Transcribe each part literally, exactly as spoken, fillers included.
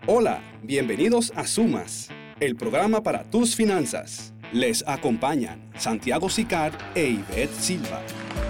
Hola, bienvenidos a Sumas, el programa para tus finanzas. Les acompañan Santiago Sicard e Ivette Silva.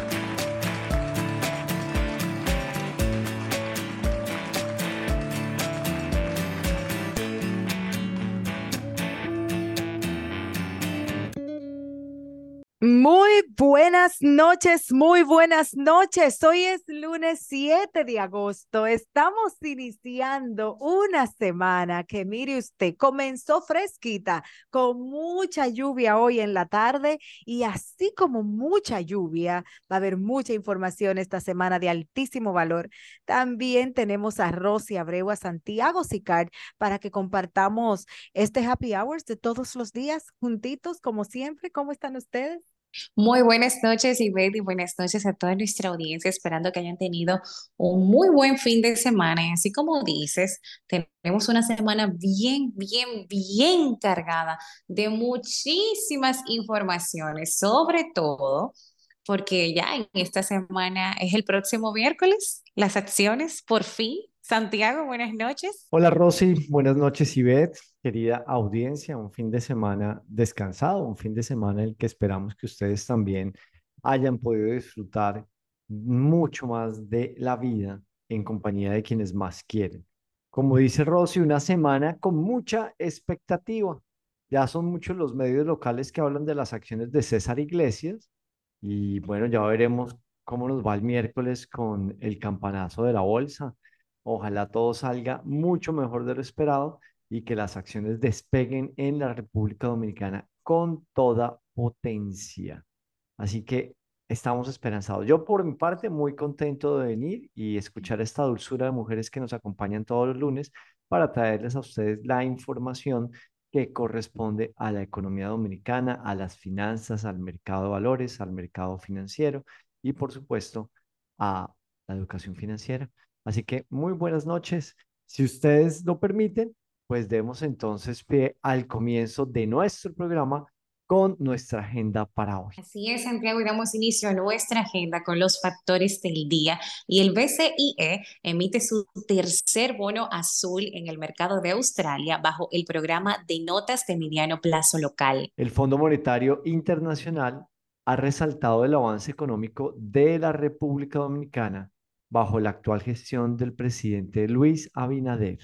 Muy buenas noches, muy buenas noches. Hoy es lunes siete de agosto. Estamos iniciando una semana que, mire usted, comenzó fresquita, con mucha lluvia hoy en la tarde y así como mucha lluvia, va a haber mucha información esta semana de altísimo valor. También tenemos a Rosy Abreu, a Santiago Sicard, para que compartamos este happy hours de todos los días juntitos, como siempre. ¿Cómo están ustedes? Muy buenas noches, Ivette, y buenas noches a toda nuestra audiencia, esperando que hayan tenido un muy buen fin de semana. Y así como dices, tenemos una semana bien, bien, bien cargada de muchísimas informaciones, sobre todo porque ya en esta semana es el próximo miércoles, las acciones, por fin. Santiago, buenas noches. Hola Rosy, buenas noches Ivette, querida audiencia, un fin de semana descansado, un fin de semana en el que esperamos que ustedes también hayan podido disfrutar mucho más de la vida en compañía de quienes más quieren. Como dice Rosy, una semana con mucha expectativa. Ya son muchos los medios locales que hablan de las acciones de César Iglesias y bueno, ya veremos cómo nos va el miércoles con el campanazo de la bolsa. Ojalá todo salga mucho mejor de lo esperado y que las acciones despeguen en la República Dominicana con toda potencia. Así que estamos esperanzados. Yo por mi parte muy contento de venir y escuchar esta dulzura de mujeres que nos acompañan todos los lunes para traerles a ustedes la información que corresponde a la economía dominicana, a las finanzas, al mercado de valores, al mercado financiero y por supuesto a la educación financiera. Así que muy buenas noches. Si ustedes lo permiten, pues demos entonces pie al comienzo de nuestro programa con nuestra agenda para hoy. Así es, Santiago, y damos inicio a nuestra agenda con los factores del día. Y el B C I E emite su tercer bono azul en el mercado de Australia bajo el programa de notas de mediano plazo local. El Fondo Monetario Internacional ha resaltado el avance económico de la República Dominicana bajo la actual gestión del presidente Luis Abinader.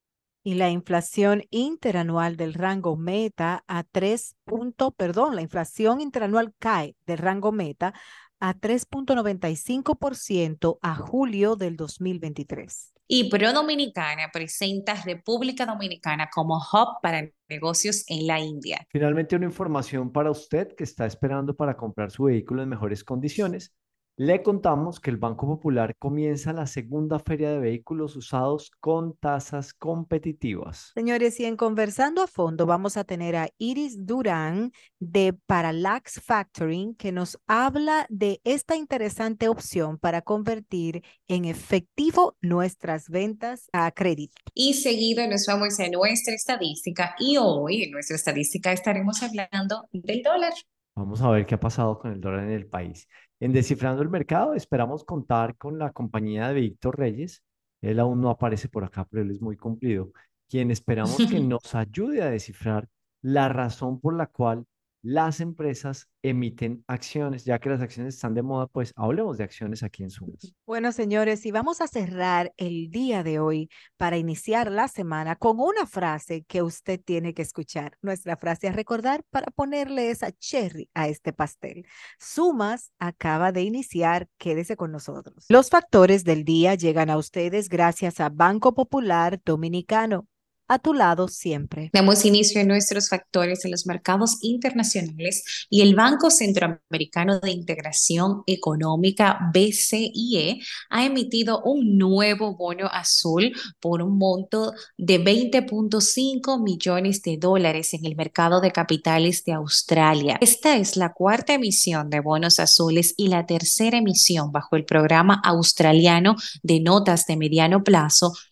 Y la inflación interanual del rango meta a tres punto, perdón, la inflación interanual cae del rango meta a tres punto noventa y cinco por ciento a julio del dos mil veintitrés. Y Pro Dominicana presenta República Dominicana como hub para negocios en la India. Finalmente, una información para usted que está esperando para comprar su vehículo en mejores condiciones. Le contamos que el Banco Popular comienza la segunda feria de vehículos usados con tasas competitivas. Señores, y en Conversando a Fondo vamos a tener a Iris Durán de Parallax Factoring que nos habla de esta interesante opción para convertir en efectivo nuestras ventas a crédito. Y seguido nos vamos a nuestra estadística y hoy en nuestra estadística estaremos hablando del dólar. Vamos a ver qué ha pasado con el dólar en el país. En Descifrando el Mercado, esperamos contar con la compañía de Víctor Reyes. Él aún no aparece por acá, pero él es muy cumplido, quien esperamos que nos ayude a descifrar la razón por la cual las empresas emiten acciones. Ya que las acciones están de moda, pues hablemos de acciones aquí en Sumas. Bueno, señores, y vamos a cerrar el día de hoy para iniciar la semana con una frase que usted tiene que escuchar. Nuestra frase a recordar para ponerle esa cherry a este pastel. Sumas acaba de iniciar, quédese con nosotros. Los factores del día llegan a ustedes gracias a Banco Popular Dominicano. A tu lado siempre. Damos inicio a nuestros factores en los mercados internacionales y el Banco Centroamericano de Integración Económica, B C I E, ha emitido un nuevo bono azul por un monto de veinte punto cinco millones de dólares en el mercado de capitales de Australia. Esta es la cuarta emisión de bonos azules y la tercera emisión bajo el programa australiano de notas de mediano plazo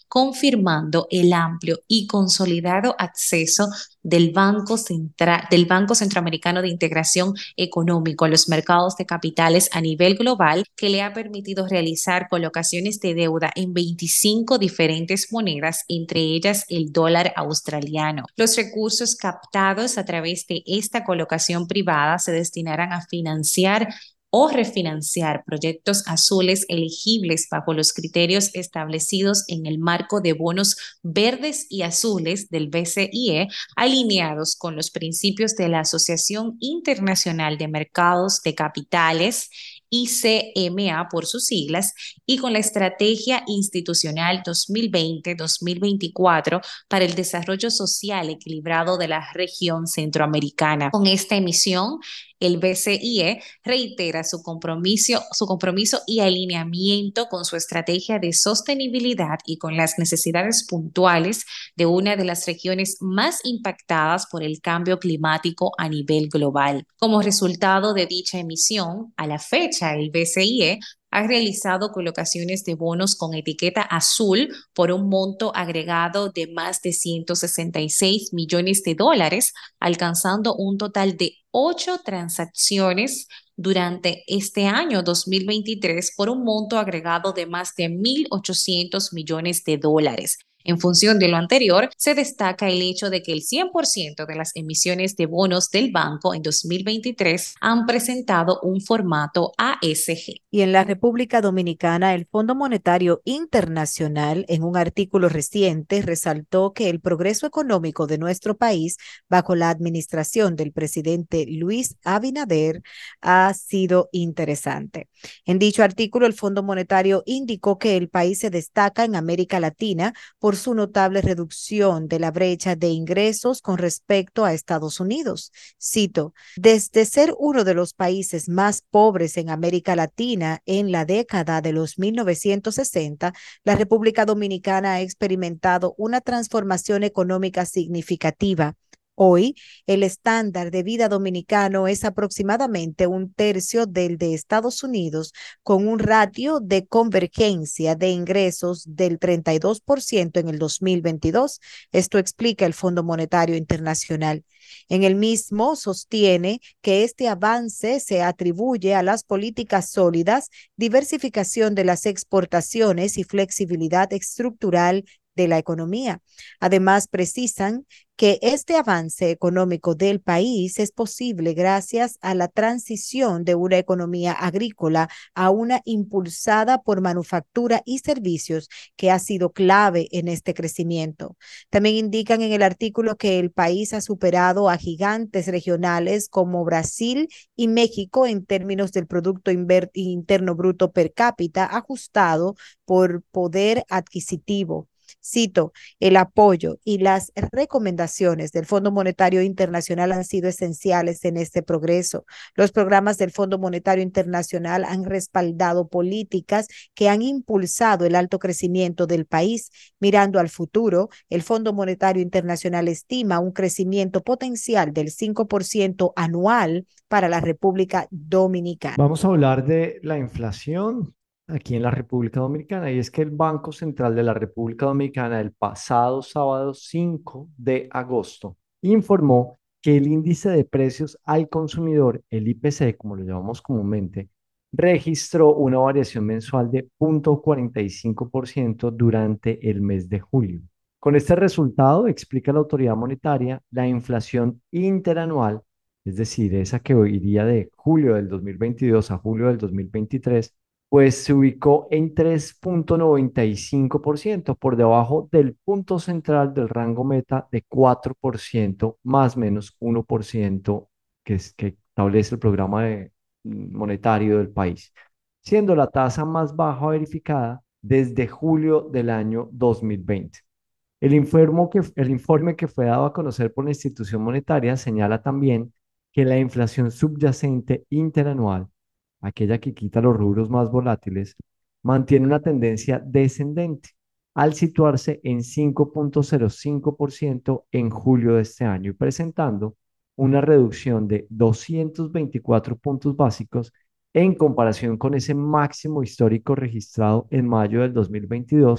confirmando el amplio y consolidado acceso del Banco Central, del Banco Centroamericano de Integración Económico a los mercados de capitales a nivel global, que le ha permitido realizar colocaciones de deuda en veinticinco diferentes monedas, entre ellas el dólar australiano. Los recursos captados a través de esta colocación privada se destinarán a financiar o refinanciar proyectos azules elegibles bajo los criterios establecidos en el marco de bonos verdes y azules del B C I E, alineados con los principios de la Asociación Internacional de Mercados de Capitales, I C M A por sus siglas, y con la Estrategia Institucional dos mil veinte a dos mil veinticuatro para el desarrollo social equilibrado de la región centroamericana. Con esta emisión, el B C I E reitera su compromiso, su compromiso y alineamiento con su estrategia de sostenibilidad y con las necesidades puntuales de una de las regiones más impactadas por el cambio climático a nivel global. Como resultado de dicha emisión, a la fecha, el B C I E ha realizado colocaciones de bonos con etiqueta azul por un monto agregado de más de ciento sesenta y seis millones de dólares, alcanzando un total de ocho transacciones durante este año dos mil veintitrés por un monto agregado de más de mil ochocientos millones de dólares. En función de lo anterior, se destaca el hecho de que el cien por ciento de las emisiones de bonos del banco en dos mil veintitrés han presentado un formato A S G. Y en la República Dominicana, el Fondo Monetario Internacional, en un artículo reciente, resaltó que el progreso económico de nuestro país bajo la administración del presidente Luis Abinader ha sido interesante. En dicho artículo, el Fondo Monetario indicó que el país se destaca en América Latina por su notable reducción de la brecha de ingresos con respecto a Estados Unidos. Cito, desde ser uno de los países más pobres en América Latina en la década de los mil novecientos sesenta, la República Dominicana ha experimentado una transformación económica significativa. Hoy, el estándar de vida dominicano es aproximadamente un tercio del de Estados Unidos, con un ratio de convergencia de ingresos del treinta y dos por ciento en el dos mil veintidós. Esto explica el Fondo Monetario Internacional. En el mismo sostiene que este avance se atribuye a las políticas sólidas, diversificación de las exportaciones y flexibilidad estructural de la economía. Además, precisan que este avance económico del país es posible gracias a la transición de una economía agrícola a una impulsada por manufactura y servicios, que ha sido clave en este crecimiento. También indican en el artículo que el país ha superado a gigantes regionales como Brasil y México en términos del Producto Interno Bruto per cápita ajustado por poder adquisitivo. Cito, el apoyo y las recomendaciones del Fondo Monetario Internacional han sido esenciales en este progreso. Los programas del Fondo Monetario Internacional han respaldado políticas que han impulsado el alto crecimiento del país. Mirando al futuro, el Fondo Monetario Internacional estima un crecimiento potencial del cinco por ciento anual para la República Dominicana. Vamos a hablar de la inflación aquí en la República Dominicana, y es que el Banco Central de la República Dominicana el pasado sábado cinco de agosto informó que el índice de precios al consumidor, el I P C, como lo llamamos comúnmente, registró una variación mensual de cero punto cuarenta y cinco por ciento durante el mes de julio. Con este resultado, explica la autoridad monetaria, la inflación interanual, es decir, esa que iría de julio del dos mil veintidós a julio del dos mil veintitrés, pues se ubicó en tres punto noventa y cinco por ciento, por debajo del punto central del rango meta de cuatro por ciento, más o menos uno por ciento, que, es, que establece el programa de, monetario del país, siendo la tasa más baja verificada desde julio del año dos mil veinte. El informe, que, el informe que fue dado a conocer por la institución monetaria señala también que la inflación subyacente interanual, aquella que quita los rubros más volátiles, mantiene una tendencia descendente al situarse en cinco punto cero cinco por ciento en julio de este año y presentando una reducción de doscientos veinticuatro puntos básicos en comparación con ese máximo histórico registrado en mayo del dos mil veintidós,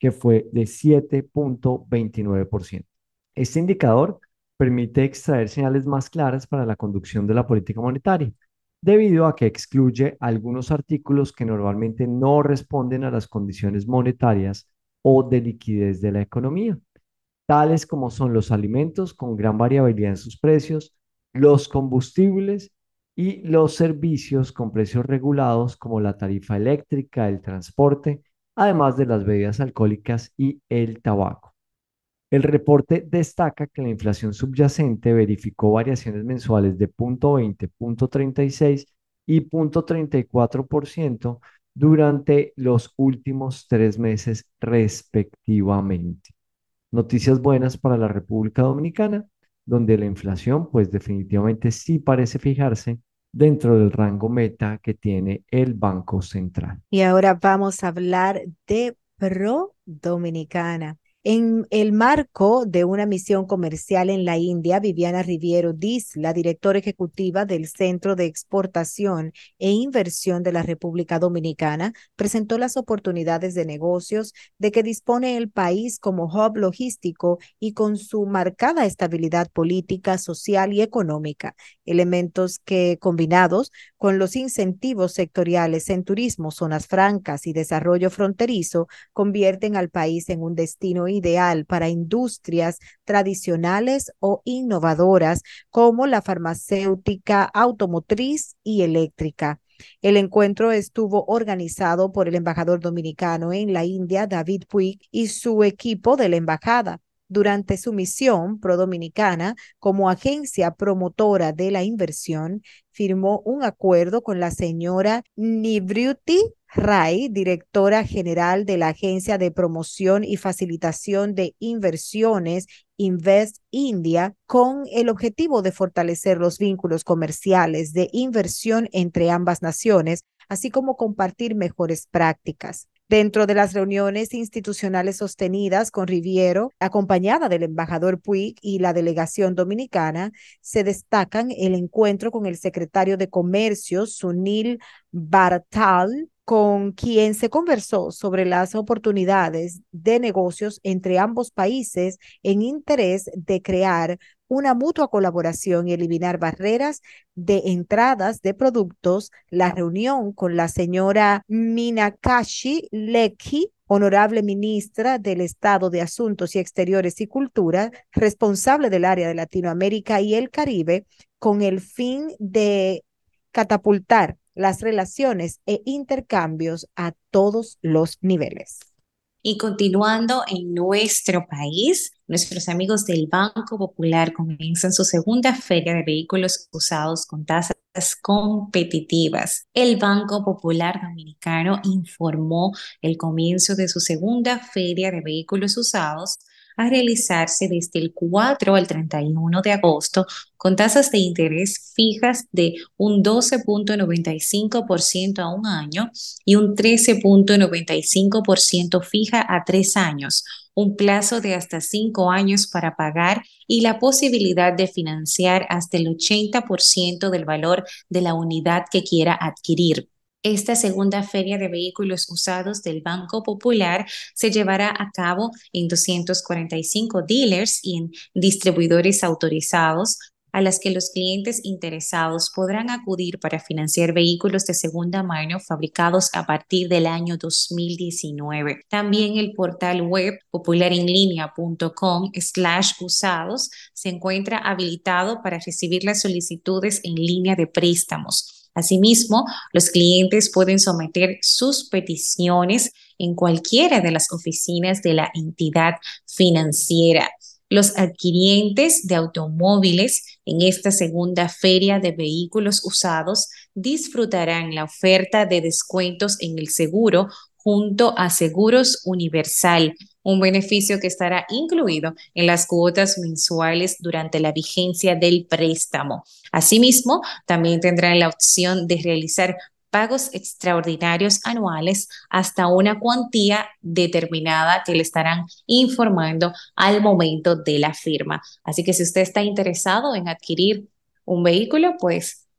que fue de siete punto veintinueve por ciento. Este indicador permite extraer señales más claras para la conducción de la política monetaria, debido a que excluye algunos artículos que normalmente no responden a las condiciones monetarias o de liquidez de la economía, tales como son los alimentos con gran variabilidad en sus precios, los combustibles y los servicios con precios regulados como la tarifa eléctrica, el transporte, además de las bebidas alcohólicas y el tabaco. El reporte destaca que la inflación subyacente verificó variaciones mensuales de cero punto veinte, cero punto treinta y seis y cero punto treinta y cuatro por ciento durante los últimos tres meses respectivamente. Noticias buenas para la República Dominicana, donde la inflación pues definitivamente sí parece fijarse dentro del rango meta que tiene el Banco Central. Y ahora vamos a hablar de Pro Dominicana. En el marco de una misión comercial en la India, Viviana Riviero Diz, la directora ejecutiva del Centro de Exportación e Inversión de la República Dominicana, presentó las oportunidades de negocios de que dispone el país como hub logístico y con su marcada estabilidad política, social y económica, elementos que, combinados con los incentivos sectoriales en turismo, zonas francas y desarrollo fronterizo, convierten al país en un destino ideal para industrias tradicionales o innovadoras como la farmacéutica, automotriz y eléctrica. El encuentro estuvo organizado por el embajador dominicano en la India, David Puig, y su equipo de la embajada. Durante su misión Pro Dominicana, como agencia promotora de la inversión, firmó un acuerdo con la señora Nivruti Rai, directora general de la Agencia de Promoción y Facilitación de Inversiones Invest India, con el objetivo de fortalecer los vínculos comerciales de inversión entre ambas naciones, así como compartir mejores prácticas. Dentro de las reuniones institucionales sostenidas con Riviero, acompañada del embajador Puig y la delegación dominicana, se destacan el encuentro con el secretario de Comercio, Sunil Bartal, con quien se conversó sobre las oportunidades de negocios entre ambos países en interés de crear una mutua colaboración y eliminar barreras de entradas de productos. La reunión con la señora Minakashi Lekhi, honorable ministra del Estado de Asuntos y Exteriores y Cultura, responsable del área de Latinoamérica y el Caribe, con el fin de catapultar las relaciones e intercambios a todos los niveles. Y continuando en nuestro país, nuestros amigos del Banco Popular comienzan su segunda feria de vehículos usados con tasas competitivas. El Banco Popular Dominicano informó el comienzo de su segunda feria de vehículos usados a realizarse desde el cuatro al treinta y uno de agosto con tasas de interés fijas de un doce punto noventa y cinco por ciento a un año y un trece punto noventa y cinco por ciento fija a tres años, un plazo de hasta cinco años para pagar y la posibilidad de financiar hasta el ochenta por ciento del valor de la unidad que quiera adquirir. Esta segunda feria de vehículos usados del Banco Popular se llevará a cabo en doscientos cuarenta y cinco dealers y en distribuidores autorizados, a las que los clientes interesados podrán acudir para financiar vehículos de segunda mano fabricados a partir del año dos mil diecinueve. También el portal web popularenlinea.com slash usados se encuentra habilitado para recibir las solicitudes en línea de préstamos. Asimismo, los clientes pueden someter sus peticiones en cualquiera de las oficinas de la entidad financiera. Los adquirientes de automóviles en esta segunda feria de vehículos usados disfrutarán la oferta de descuentos en el seguro junto a Seguros Universal, un beneficio que estará incluido en las cuotas mensuales durante la vigencia del préstamo. Asimismo, también tendrán la opción de realizar pagos extraordinarios anuales hasta una cuantía determinada que le estarán informando al momento de la firma. Así que si usted está interesado en adquirir un vehículo, pues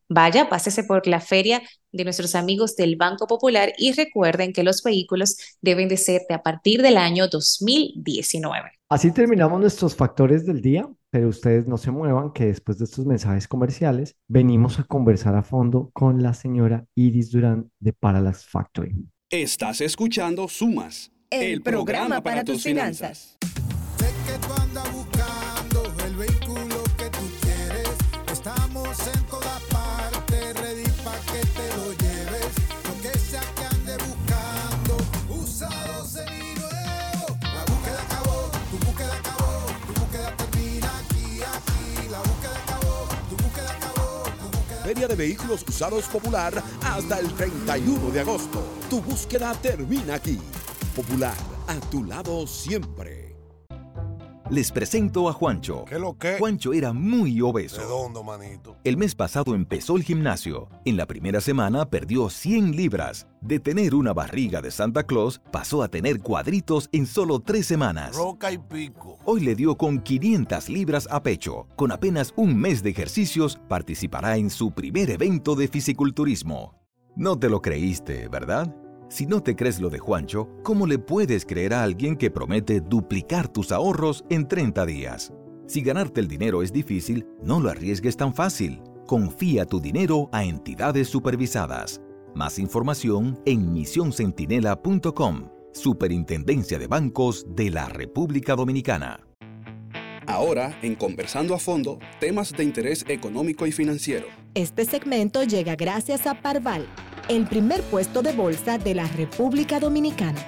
Vaya, pásese por la feria de nuestros amigos del Banco Popular y recuerden que los vehículos deben de ser de a partir del año dos mil diecinueve. Así terminamos nuestros factores del día, pero ustedes no se muevan, que después de estos mensajes comerciales venimos a conversar a fondo con la señora Iris Durán de Parallax Factory. Estás escuchando Sumas, el, el programa, programa para, para tus finanzas. Sé que tú andas buscando el vehículo que tú quieres. Estamos en todas partes, ready pa' que te lo lleves. Lo que sea que ande buscando, usado seminuevo. La búsqueda acabó, tu búsqueda acabó, tu búsqueda termina aquí, aquí. La búsqueda acabó, tu búsqueda acabó, tu búsqueda... Feria de Vehículos Usados Popular hasta el treinta y uno de agosto. Tu búsqueda termina aquí. Popular, a tu lado siempre. Les presento a Juancho. ¿Qué lo que? Juancho era muy obeso. Redondo, manito. El mes pasado empezó el gimnasio. En la primera semana perdió cien libras. De tener una barriga de Santa Claus, pasó a tener cuadritos en solo tres semanas. Roca y pico. Hoy le dio con quinientas libras a pecho. Con apenas un mes de ejercicios, participará en su primer evento de fisiculturismo. No te lo creíste, ¿verdad? Si no te crees lo de Juancho, ¿cómo le puedes creer a alguien que promete duplicar tus ahorros en treinta días? Si ganarte el dinero es difícil, no lo arriesgues tan fácil. Confía tu dinero a entidades supervisadas. Más información en misión centinela punto com, Superintendencia de Bancos de la República Dominicana. Ahora, en Conversando a Fondo, temas de interés económico y financiero. Este segmento llega gracias a Parval, el primer puesto de bolsa de la República Dominicana.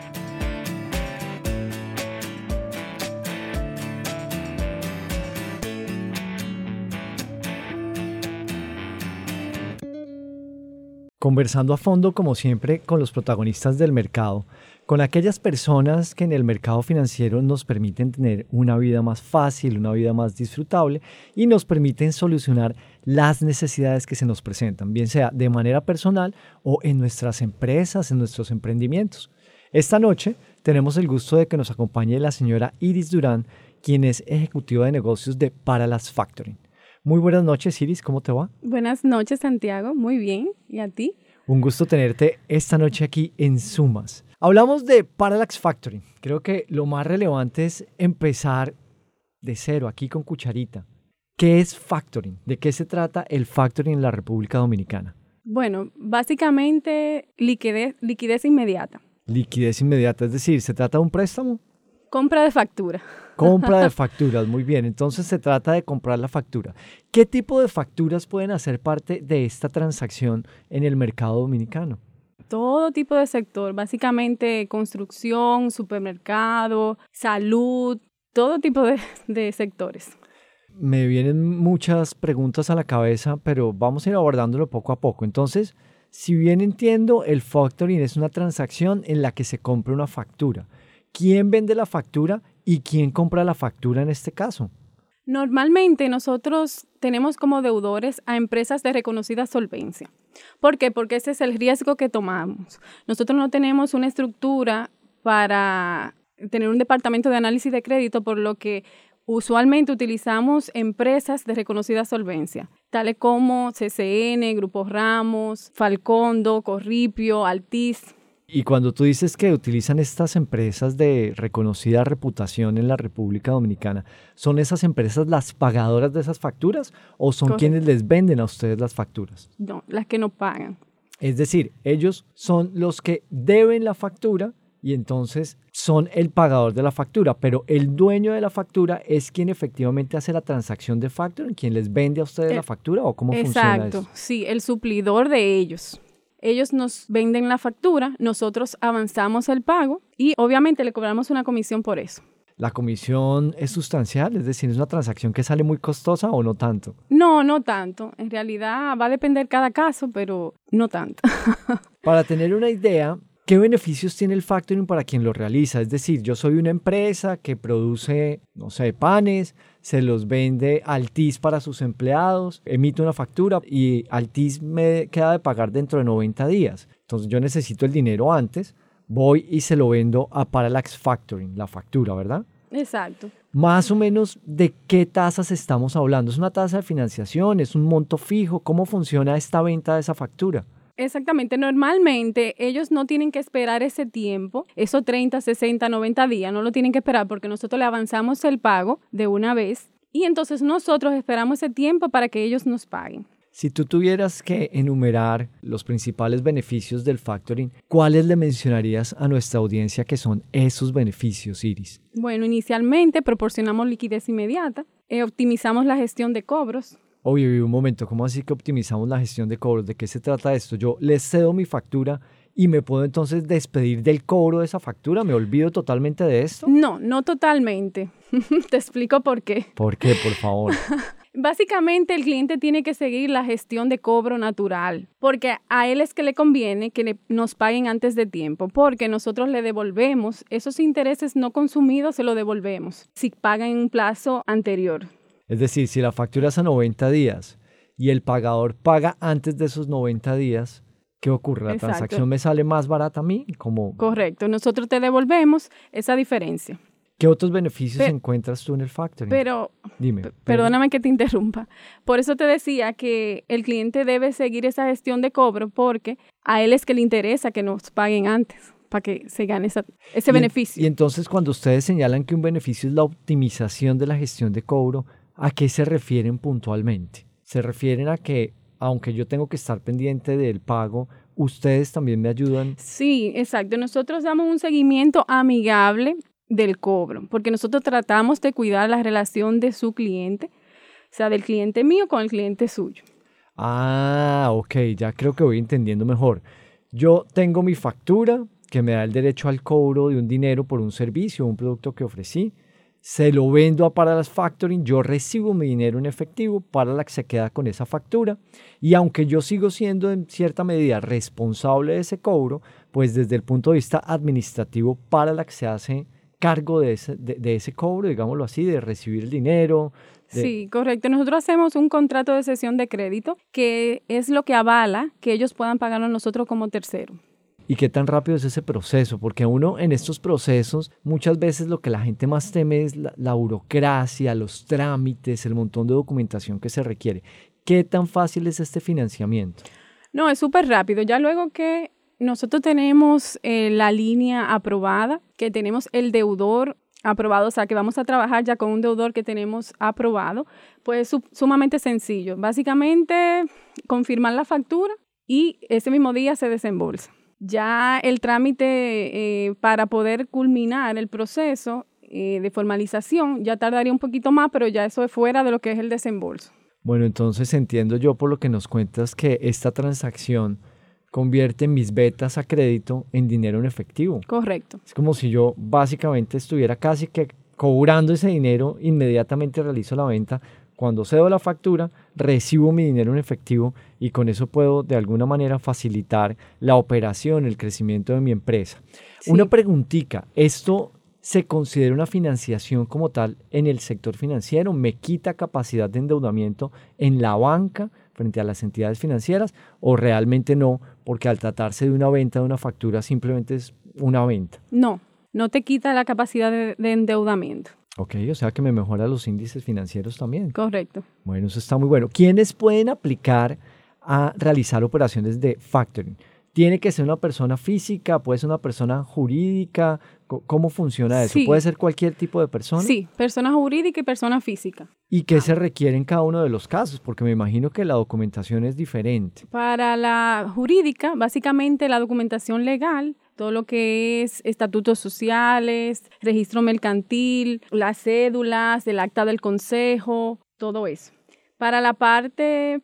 Conversando a fondo, como siempre, con los protagonistas del mercado, con aquellas personas que en el mercado financiero nos permiten tener una vida más fácil, una vida más disfrutable y nos permiten solucionar las necesidades que se nos presentan, bien sea de manera personal o en nuestras empresas, en nuestros emprendimientos. Esta noche tenemos el gusto de que nos acompañe la señora Iris Durán, quien es ejecutiva de negocios de Parallax Factory. Muy buenas noches, Iris, ¿cómo te va? Buenas noches, Santiago, muy bien, ¿y a ti? Un gusto tenerte esta noche aquí en Sumas. Hablamos de Parallax Factory. Creo que lo más relevante es empezar de cero, aquí con cucharita. ¿Qué es factoring? ¿De qué se trata el factoring en la República Dominicana? Bueno, básicamente liquidez, liquidez inmediata. Liquidez inmediata, es decir, ¿se trata de un préstamo? Compra de factura. Compra de facturas, muy bien. Entonces se trata de comprar la factura. ¿Qué tipo de facturas pueden hacer parte de esta transacción en el mercado dominicano? Todo tipo de sector, básicamente construcción, supermercado, salud, todo tipo de, de sectores. Me vienen muchas preguntas a la cabeza, pero vamos a ir abordándolo poco a poco. Entonces, si bien entiendo, el factoring es una transacción en la que se compra una factura. ¿Quién vende la factura y quién compra la factura en este caso? Normalmente nosotros tenemos como deudores a empresas de reconocida solvencia. ¿Por qué? Porque ese es el riesgo que tomamos. Nosotros no tenemos una estructura para tener un departamento de análisis de crédito, por lo que usualmente utilizamos empresas de reconocida solvencia, tales como C C N, Grupo Ramos, Falcondo, Corripio, Altiz. Y cuando tú dices que utilizan estas empresas de reconocida reputación en la República Dominicana, ¿son esas empresas las pagadoras de esas facturas o son Correcto. Quienes les venden a ustedes las facturas? No, las que no pagan. Es decir, ellos son los que deben la factura y entonces son el pagador de la factura, pero el dueño de la factura es quien efectivamente hace la transacción de factoring, quien les vende a ustedes eh, la factura, ¿o cómo funciona eso? Exacto, sí, el suplidor de ellos. Ellos nos venden la factura, nosotros avanzamos el pago y obviamente le cobramos una comisión por eso. ¿La comisión es sustancial? Es decir, ¿es una transacción que sale muy costosa o no tanto? No, no tanto. En realidad va a depender cada caso, pero no tanto. Para tener una idea, ¿qué beneficios tiene el factoring para quien lo realiza? Es decir, yo soy una empresa que produce, no sé, panes, se los vende a Altiz para sus empleados, emite una factura y Altiz me queda de pagar dentro de noventa días. Entonces yo necesito el dinero antes, voy y se lo vendo a Parallax Factoring, la factura, ¿verdad? Exacto. Más o menos, ¿de qué tasas estamos hablando? ¿Es una tasa de financiación? ¿Es un monto fijo? ¿Cómo funciona esta venta de esa factura? Exactamente, normalmente ellos no tienen que esperar ese tiempo, esos treinta, sesenta, noventa días, no lo tienen que esperar porque nosotros le avanzamos el pago de una vez y entonces nosotros esperamos ese tiempo para que ellos nos paguen. Si tú tuvieras que enumerar los principales beneficios del factoring, ¿cuáles le mencionarías a nuestra audiencia que son esos beneficios, Iris? Bueno, inicialmente proporcionamos liquidez inmediata, eh, optimizamos la gestión de cobros. Oye, un momento, ¿cómo así que optimizamos la gestión de cobros? ¿De qué se trata esto? Yo les cedo mi factura y me puedo entonces despedir del cobro de esa factura. ¿Me olvido totalmente de esto? No, no totalmente. Te explico por qué. ¿Por qué, por favor? Básicamente el cliente tiene que seguir la gestión de cobro natural, porque a él es que le conviene que le, nos paguen antes de tiempo, porque nosotros le devolvemos esos intereses no consumidos, se lo devolvemos si pagan en un plazo anterior. Es decir, si la factura es a noventa días y el pagador paga antes de esos noventa días, ¿qué ocurre? ¿La Exacto. transacción me sale más barata a mí? Como... Correcto, nosotros te devolvemos esa diferencia. ¿Qué otros beneficios Pe- encuentras tú en el factoring? Pero, Dime. p- perdóname que te interrumpa. Por eso te decía que el cliente debe seguir esa gestión de cobro porque a él es que le interesa que nos paguen antes para que se gane esa, ese Y en- beneficio. Y entonces cuando ustedes señalan que un beneficio es la optimización de la gestión de cobro, ¿a qué se refieren puntualmente? ¿Se refieren a que, aunque yo tengo que estar pendiente del pago, ustedes también me ayudan? Sí, exacto. Nosotros damos un seguimiento amigable del cobro, porque nosotros tratamos de cuidar la relación de su cliente, o sea, del cliente mío con el cliente suyo. Ah, ok, ya creo que voy entendiendo mejor. Yo tengo mi factura que me da el derecho al cobro de un dinero por un servicio o un producto que ofrecí. Se lo vendo a Parallax Factoring, yo recibo mi dinero en efectivo, Parallax se queda con esa factura y aunque yo sigo siendo en cierta medida responsable de ese cobro, pues desde el punto de vista administrativo Parallax se hace cargo de ese, de, de ese cobro, digámoslo así, de recibir el dinero. De... Sí, correcto. Nosotros hacemos un contrato de cesión de crédito que es lo que avala que ellos puedan pagarnos a nosotros como tercero. ¿Y qué tan rápido es ese proceso? Porque uno en estos procesos muchas veces lo que la gente más teme es la, la burocracia, los trámites, el montón de documentación que se requiere. ¿Qué tan fácil es este financiamiento? No, es súper rápido. Ya luego que nosotros tenemos eh, la línea aprobada, que tenemos el deudor aprobado, o sea, que vamos a trabajar ya con un deudor que tenemos aprobado, pues es su- sumamente sencillo. Básicamente, confirmar la factura y ese mismo día se desembolsa. Ya el trámite eh, para poder culminar el proceso eh, de formalización ya tardaría un poquito más, pero ya eso es fuera de lo que es el desembolso. Bueno, entonces entiendo yo por lo que nos cuentas que esta transacción convierte mis betas a crédito en dinero en efectivo. Correcto. Es como si yo básicamente estuviera casi que cobrando ese dinero, inmediatamente realizo la venta. Cuando cedo la factura, recibo mi dinero en efectivo y con eso puedo de alguna manera facilitar la operación, el crecimiento de mi empresa. Sí. Una preguntita, ¿esto se considera una financiación como tal en el sector financiero? ¿Me quita capacidad de endeudamiento en la banca frente a las entidades financieras o realmente no? Porque al tratarse de una venta de una factura simplemente es una venta. No, no te quita la capacidad de, de endeudamiento. Ok, o sea que me mejora los índices financieros también. Correcto. Bueno, eso está muy bueno. ¿Quiénes pueden aplicar a realizar operaciones de factoring? ¿Tiene que ser una persona física? ¿Puede ser una persona jurídica? Co- ¿Cómo funciona eso? Sí. ¿Puede ser cualquier tipo de persona? Sí, persona jurídica y persona física. ¿Y qué se requiere en cada uno de los casos? Porque me imagino que la documentación es diferente. Para la jurídica, básicamente la documentación legal, todo lo que es estatutos sociales, registro mercantil, las cédulas, el acta del consejo, todo eso. Para la parte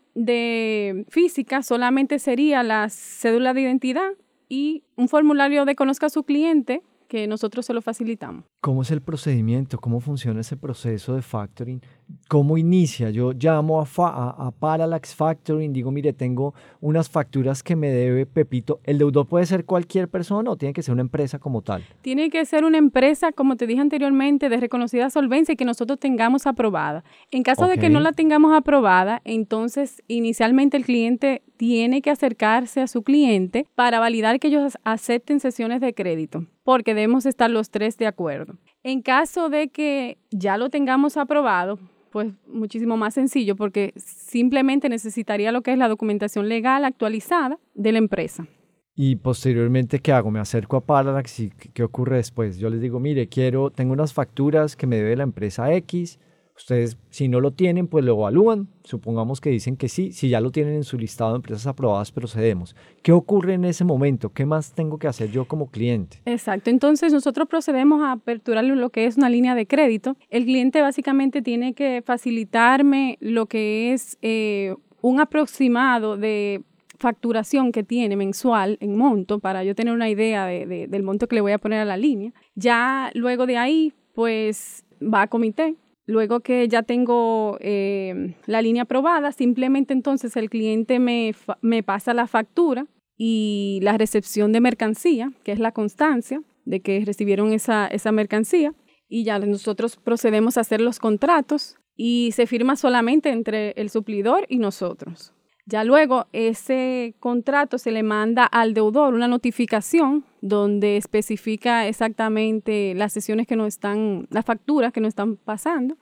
de física, solamente sería la cédula de identidad y un formulario de conozca a su cliente que nosotros se lo facilitamos. ¿Cómo es el procedimiento? ¿Cómo funciona ese proceso de factoring? ¿Cómo inicia? Yo llamo a, fa- a, a Parallax Factoring, digo, mire, tengo unas facturas que me debe Pepito. ¿El deudor puede ser cualquier persona o tiene que ser una empresa como tal? Tiene que ser una empresa, como te dije anteriormente, de reconocida solvencia y que nosotros tengamos aprobada. En caso de que Ok. no la tengamos aprobada, entonces inicialmente el cliente tiene que acercarse a su cliente para validar que ellos acepten sesiones de crédito, porque debemos estar los tres de acuerdo. En caso de que ya lo tengamos aprobado, pues muchísimo más sencillo porque simplemente necesitaría lo que es la documentación legal actualizada de la empresa. Y posteriormente, ¿qué hago? Me acerco a Parallax y ¿qué ocurre después? Yo les digo, mire, quiero, tengo unas facturas que me debe la empresa X. Ustedes, si no lo tienen, pues lo evalúan. Supongamos que dicen que sí. Si ya lo tienen en su listado de empresas aprobadas, procedemos. ¿Qué ocurre en ese momento? ¿Qué más tengo que hacer yo como cliente? Exacto. Entonces, nosotros procedemos a aperturarle lo que es una línea de crédito. El cliente básicamente tiene que facilitarme lo que es eh, un aproximado de facturación que tiene mensual en monto para yo tener una idea de, de, del monto que le voy a poner a la línea. Ya luego de ahí, pues va a comité. Luego que ya tengo eh, la línea aprobada, simplemente entonces el cliente me, fa- me pasa la factura y la recepción de mercancía, que es la constancia de que recibieron esa, esa mercancía. Y ya nosotros procedemos a hacer los contratos y se firma solamente entre el suplidor y nosotros. Ya luego ese contrato se le manda al deudor una notificación donde especifica exactamente las sesiones que nos están, las facturas que nos están pasando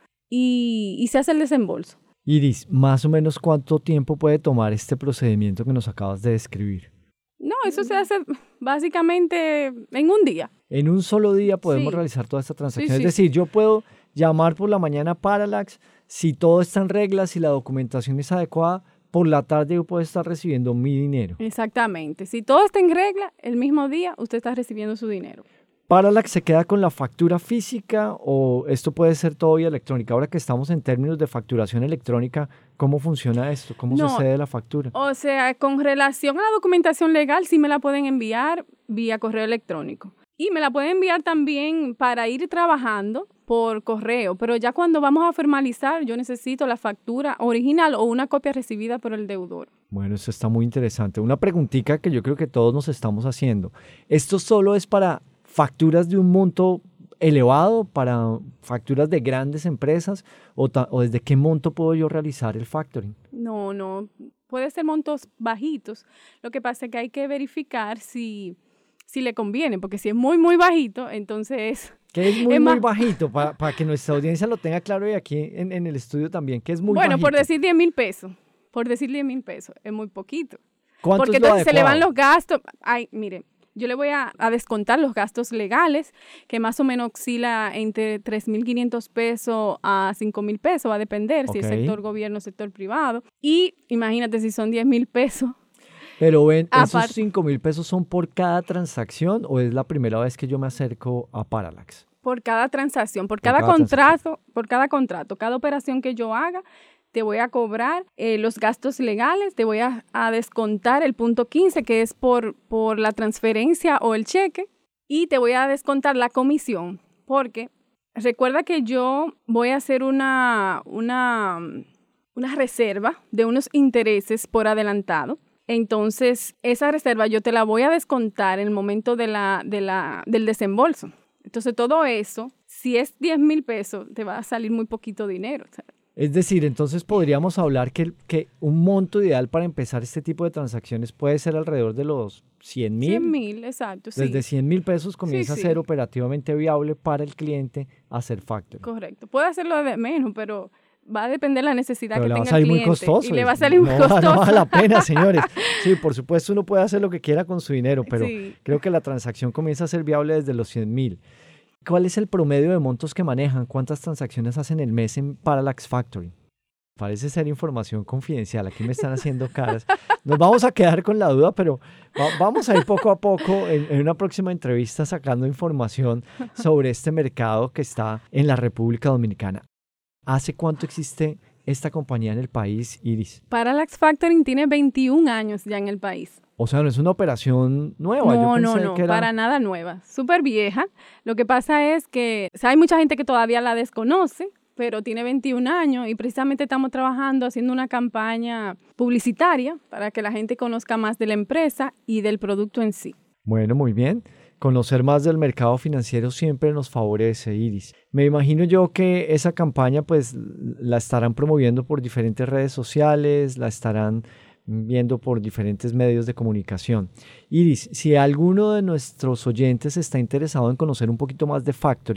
y, y se hace el desembolso. Iris, más o menos ¿cuánto tiempo puede tomar este procedimiento que nos acabas de describir? No, eso se hace básicamente en un día. En un solo día podemos Sí. realizar toda esta transacción. Sí, Es sí. decir, yo puedo llamar por la mañana a Parallax, si todo está en regla, si la documentación es adecuada, por la tarde yo puedo estar recibiendo mi dinero. Exactamente. Si todo está en regla, el mismo día usted está recibiendo su dinero. ¿Parallax se queda con la factura física o esto puede ser todo vía electrónica? Ahora que estamos en términos de facturación electrónica, ¿cómo funciona esto? ¿Cómo No, se cede la factura? O sea, con relación a la documentación legal, sí me la pueden enviar vía correo electrónico. Y me la pueden enviar también para ir trabajando por correo, pero ya cuando vamos a formalizar, yo necesito la factura original o una copia recibida por el deudor. Bueno, eso está muy interesante. Una preguntita que yo creo que todos nos estamos haciendo. ¿Esto solo es para facturas de un monto elevado, para facturas de grandes empresas o, ta- o desde qué monto puedo yo realizar el factoring? No, no, puede ser montos bajitos. Lo que pasa es que hay que verificar si, si le conviene, porque si es muy, muy bajito, entonces... Que es muy, Es muy más- bajito, para, para que nuestra audiencia lo tenga claro y aquí en, en el estudio también, que es muy bueno, bajito. por decir diez mil pesos, por decir diez mil pesos, es muy poquito. ¿Cuánto Porque es lo entonces se le van adecuado? los gastos. Ay, mire, yo le voy a, a descontar los gastos legales, que más o menos oscila entre tres mil quinientos pesos a cinco mil pesos, va a depender si es Ok. sector gobierno o sector privado. Y imagínate si son diez mil pesos. Pero ven, ¿esos Aparte- cinco mil pesos son por cada transacción o es la primera vez que yo me acerco a Parallax? Por cada transacción, por Por cada, cada contrato, por cada contrato, cada operación que yo haga, te voy a cobrar eh, los gastos legales, te voy a, a descontar el punto quince, que es por, por la transferencia o el cheque, y te voy a descontar la comisión, porque recuerda que yo voy a hacer una, una, una reserva de unos intereses por adelantado. Entonces, esa reserva yo te la voy a descontar en el momento de la, de la, del desembolso. Entonces, todo eso, si es diez mil pesos, te va a salir muy poquito dinero. O sea, Es decir, entonces podríamos hablar que, el- que un monto ideal para empezar este tipo de transacciones puede ser alrededor de los cien mil. cien mil, exacto, sí. Desde cien mil pesos comienza Sí, a ser sí. operativamente viable para el cliente hacer factoring. Correcto. Puede hacerlo de menos, pero va a depender de la necesidad Pero que le va a tenga salir el muy cliente. costoso. Y le va a es- salir muy no, costoso. No vale la pena, señores. Sí, por supuesto uno puede hacer lo que quiera con su dinero, pero Sí. creo que la transacción comienza a ser viable desde los cien mil. ¿Cuál es el promedio de montos que manejan? ¿Cuántas transacciones hacen el mes en Parallax Factoring? Parece ser información confidencial. Aquí me están haciendo caras. Nos vamos a quedar con la duda, pero va- vamos a ir poco a poco en, en una próxima entrevista sacando información sobre este mercado que está en la República Dominicana. ¿Hace cuánto existe esta compañía en el país, Iris? Parallax Factoring tiene veintiún años ya en el país. O sea, no es una operación nueva. Yo No, no, pensé no, que era- para nada nueva. Súper vieja. Lo que pasa es que o sea, hay mucha gente que todavía la desconoce, pero tiene veintiún años y precisamente estamos trabajando haciendo una campaña publicitaria para que la gente conozca más de la empresa y del producto en sí. Bueno, muy bien. Conocer más del mercado financiero siempre nos favorece, Iris. Me imagino yo que esa campaña pues la estarán promoviendo por diferentes redes sociales, la estarán viendo por diferentes medios de comunicación. Iris, si alguno de nuestros oyentes está interesado en conocer un poquito más de factoring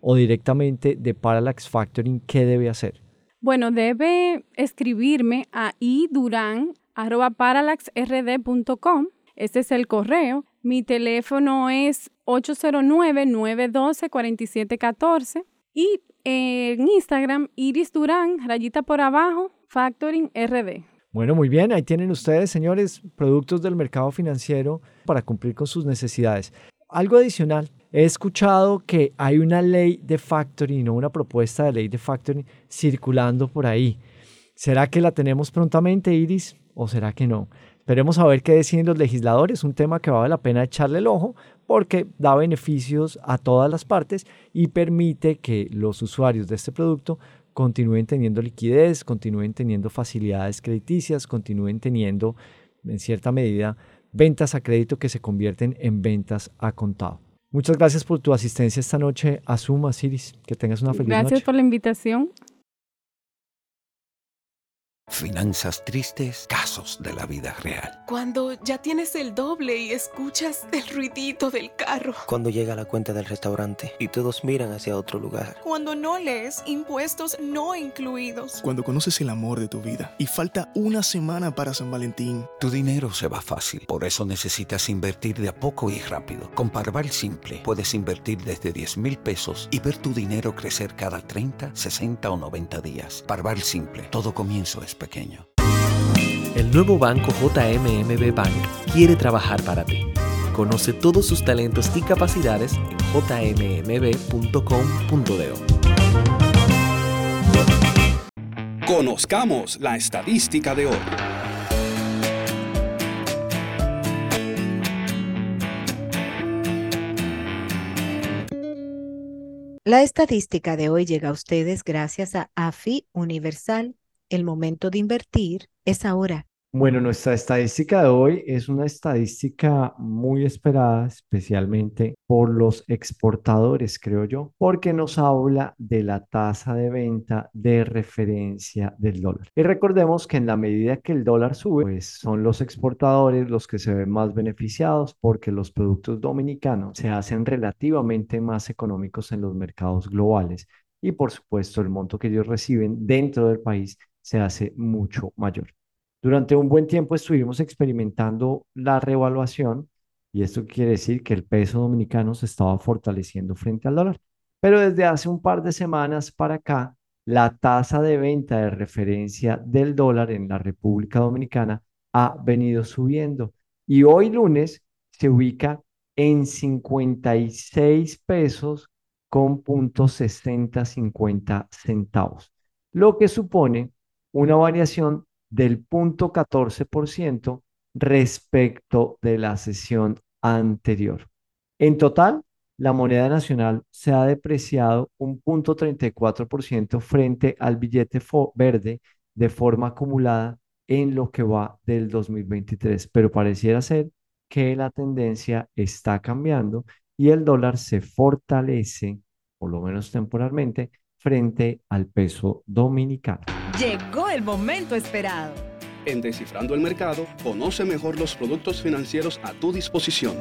o directamente de Parallax Factoring, ¿qué debe hacer? Bueno, debe escribirme a iduran arroba parallax r d punto com. Este es el correo. Mi teléfono es ocho cero nueve, nueve uno dos, cuatro siete uno cuatro y en Instagram Iris Durán, rayita por abajo, Factoring R D. Bueno, muy bien. Ahí tienen ustedes, señores, productos del mercado financiero para cumplir con sus necesidades. Algo adicional. He escuchado que hay una ley de factoring o una propuesta de ley de factoring circulando por ahí. ¿Será que la tenemos prontamente, Iris? ¿O será que no? Esperemos a ver qué deciden los legisladores. Un tema que vale la pena echarle el ojo porque da beneficios a todas las partes y permite que los usuarios de este producto continúen teniendo liquidez, continúen teniendo facilidades crediticias, continúen teniendo, en cierta medida, ventas a crédito que se convierten en ventas a contado. Muchas gracias por tu asistencia esta noche. Asuma, Iris, que tengas una feliz Gracias noche. por la invitación. Finanzas tristes, casos de la vida real. Cuando ya tienes el doble y escuchas el ruidito del carro. Cuando llega la cuenta del restaurante y todos miran hacia otro lugar. Cuando no lees impuestos no incluidos. Cuando conoces el amor de tu vida y falta una semana para San Valentín. Tu dinero se va fácil, por eso necesitas invertir de a poco y rápido. Con Parval Simple puedes invertir desde diez mil pesos y ver tu dinero crecer cada treinta, sesenta o noventa días. Parval Simple, todo comienzo es pequeño. El nuevo banco J M M B Bank quiere trabajar para ti. Conoce todos sus talentos y capacidades en j m m b punto com punto d o. Conozcamos la estadística de hoy. La estadística de hoy llega a ustedes gracias a A F I Universal. El momento de invertir es ahora. Bueno, nuestra estadística de hoy es una estadística muy esperada, especialmente por los exportadores, creo yo, porque nos habla de la tasa de venta de referencia del dólar. Y recordemos que en la medida que el dólar sube, pues son los exportadores los que se ven más beneficiados porque los productos dominicanos se hacen relativamente más económicos en los mercados globales y por supuesto el monto que ellos reciben dentro del país se hace mucho mayor. Durante un buen tiempo estuvimos experimentando la revaluación y esto quiere decir que el peso dominicano se estaba fortaleciendo frente al dólar. Pero desde hace un par de semanas para acá, la tasa de venta de referencia del dólar en la República Dominicana ha venido subiendo y hoy lunes se ubica en cincuenta y seis pesos con punto sesenta cincuenta centavos, lo que supone una variación del cero punto catorce por ciento respecto de la sesión anterior. En total, la moneda nacional se ha depreciado un punto treinta y cuatro por ciento frente al billete verde de forma acumulada en lo que va del dos mil veintitrés, pero pareciera ser que la tendencia está cambiando y el dólar se fortalece, por lo menos temporalmente, frente al peso dominicano. Llegó el momento esperado. En Descifrando el Mercado, conoce mejor los productos financieros a tu disposición.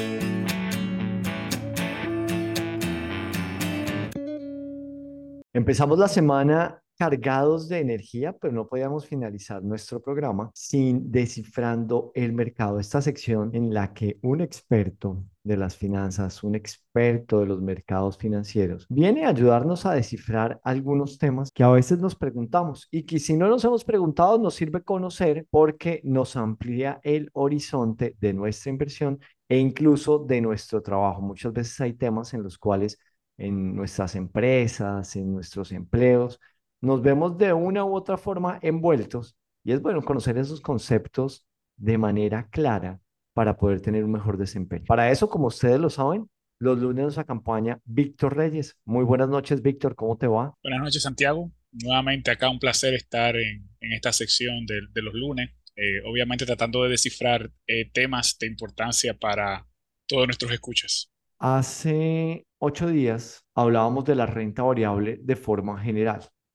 Empezamos la semana cargados de energía, pero no podíamos finalizar nuestro programa sin Descifrando el Mercado, esta sección en la que un experto de las finanzas, un experto de los mercados financieros, viene a ayudarnos a descifrar algunos temas que a veces nos preguntamos y que si no nos hemos preguntado nos sirve conocer porque nos amplía el horizonte de nuestra inversión e incluso de nuestro trabajo. Muchas veces hay temas en los cuales en nuestras empresas, en nuestros empleos, nos vemos de una u otra forma envueltos y es bueno conocer esos conceptos de manera clara para poder tener un mejor desempeño. Para eso, como ustedes lo saben, los lunes nos acompaña Víctor Reyes. Muy buenas noches, Víctor, ¿cómo te va? Buenas noches, Santiago. Nuevamente acá un placer estar en, en esta sección de, de los lunes, eh, obviamente tratando de descifrar eh, temas de importancia para todos nuestros escuchas. Hace ocho días hablábamos de la renta variable de forma general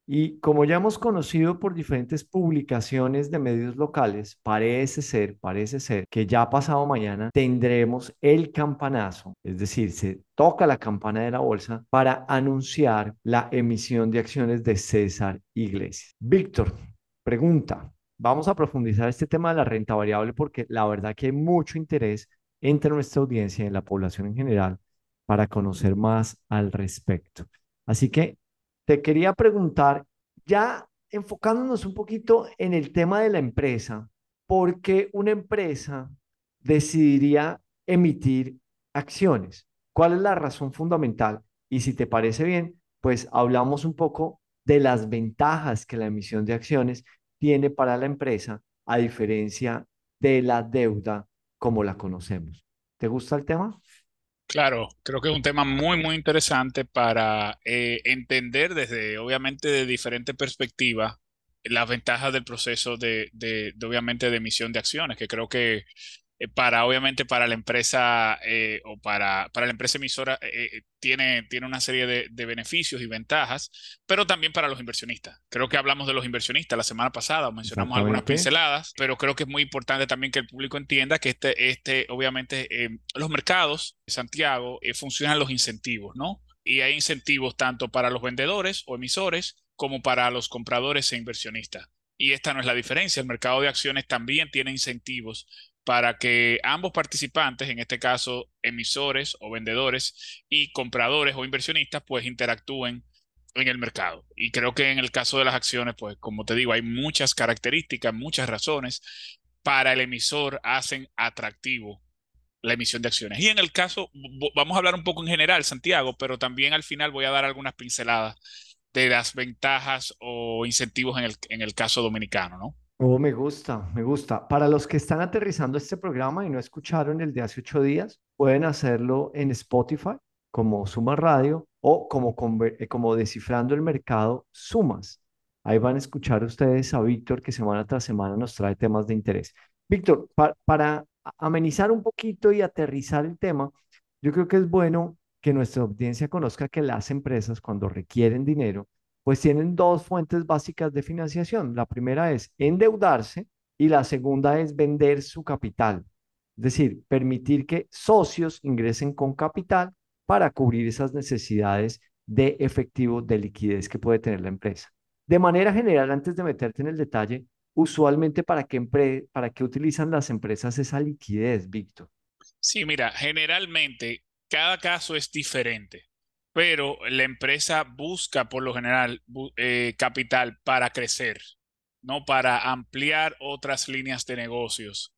Y como ya hemos conocido por diferentes publicaciones de medios locales, parece ser, parece ser que ya pasado mañana tendremos el campanazo, es decir, se toca la campana de la bolsa para anunciar la emisión de acciones de César Iglesias. Víctor, pregunta, vamos a profundizar este tema de la renta variable porque la verdad que hay mucho interés entre nuestra audiencia y en la población en general para conocer más al respecto. Así que te quería preguntar, ya enfocándonos un poquito en el tema de la empresa, ¿por qué una empresa decidiría emitir acciones? ¿Cuál es la razón fundamental? Y si te parece bien, pues hablamos un poco de las ventajas que la emisión de acciones tiene para la empresa, a diferencia de la deuda como la conocemos. ¿Te gusta el tema? Claro, creo que es un tema muy, muy interesante para eh, entender desde, obviamente, de diferentes perspectivas las ventajas del proceso de, de, de, obviamente, de emisión de acciones, que creo que eh, para, obviamente, para la empresa eh, o para, para la empresa emisora eh, eh, tiene, tiene una serie de, de beneficios y ventajas, pero también para los inversionistas. Creo que hablamos de los inversionistas la semana pasada, o mencionamos algunas Exactamente. pinceladas, pero creo que es muy importante también que el público entienda que este, este obviamente, eh, los mercados, Santiago, eh, funcionan los incentivos, ¿no? Y hay incentivos tanto para los vendedores o emisores como para los compradores e inversionistas. Y esta no es la diferencia. El mercado de acciones también tiene incentivos para que ambos participantes, en este caso emisores o vendedores y compradores o inversionistas, pues interactúen en el mercado. Y creo que en el caso de las acciones, pues como te digo, hay muchas características, muchas razones para el emisor hacen atractivo la emisión de acciones. Y en el caso, vamos a hablar un poco en general, Santiago, pero también al final voy a dar algunas pinceladas de las ventajas o incentivos en el, en el caso dominicano, ¿no? Oh, me gusta, me gusta. Para los que están aterrizando este programa y no escucharon el de hace ocho días, pueden hacerlo en Spotify como Suma Radio o como, conver- eh, como Descifrando el Mercado Sumas. Ahí van a escuchar ustedes a Víctor que semana tras semana nos trae temas de interés. Víctor, pa- para a- amenizar un poquito y aterrizar el tema, yo creo que es bueno que nuestra audiencia conozca que las empresas cuando requieren dinero pues tienen dos fuentes básicas de financiación. La primera es endeudarse y la segunda es vender su capital. Es decir, permitir que socios ingresen con capital para cubrir esas necesidades de efectivo, de liquidez que puede tener la empresa. De manera general, antes de meterte en el detalle, usualmente para qué, empre- para qué utilizan las empresas esa liquidez, Víctor. Sí, mira, generalmente cada caso es diferente, pero la empresa busca por lo general bu- eh, capital para crecer, no para ampliar otras líneas de negocios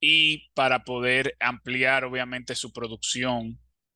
y para poder ampliar obviamente su producción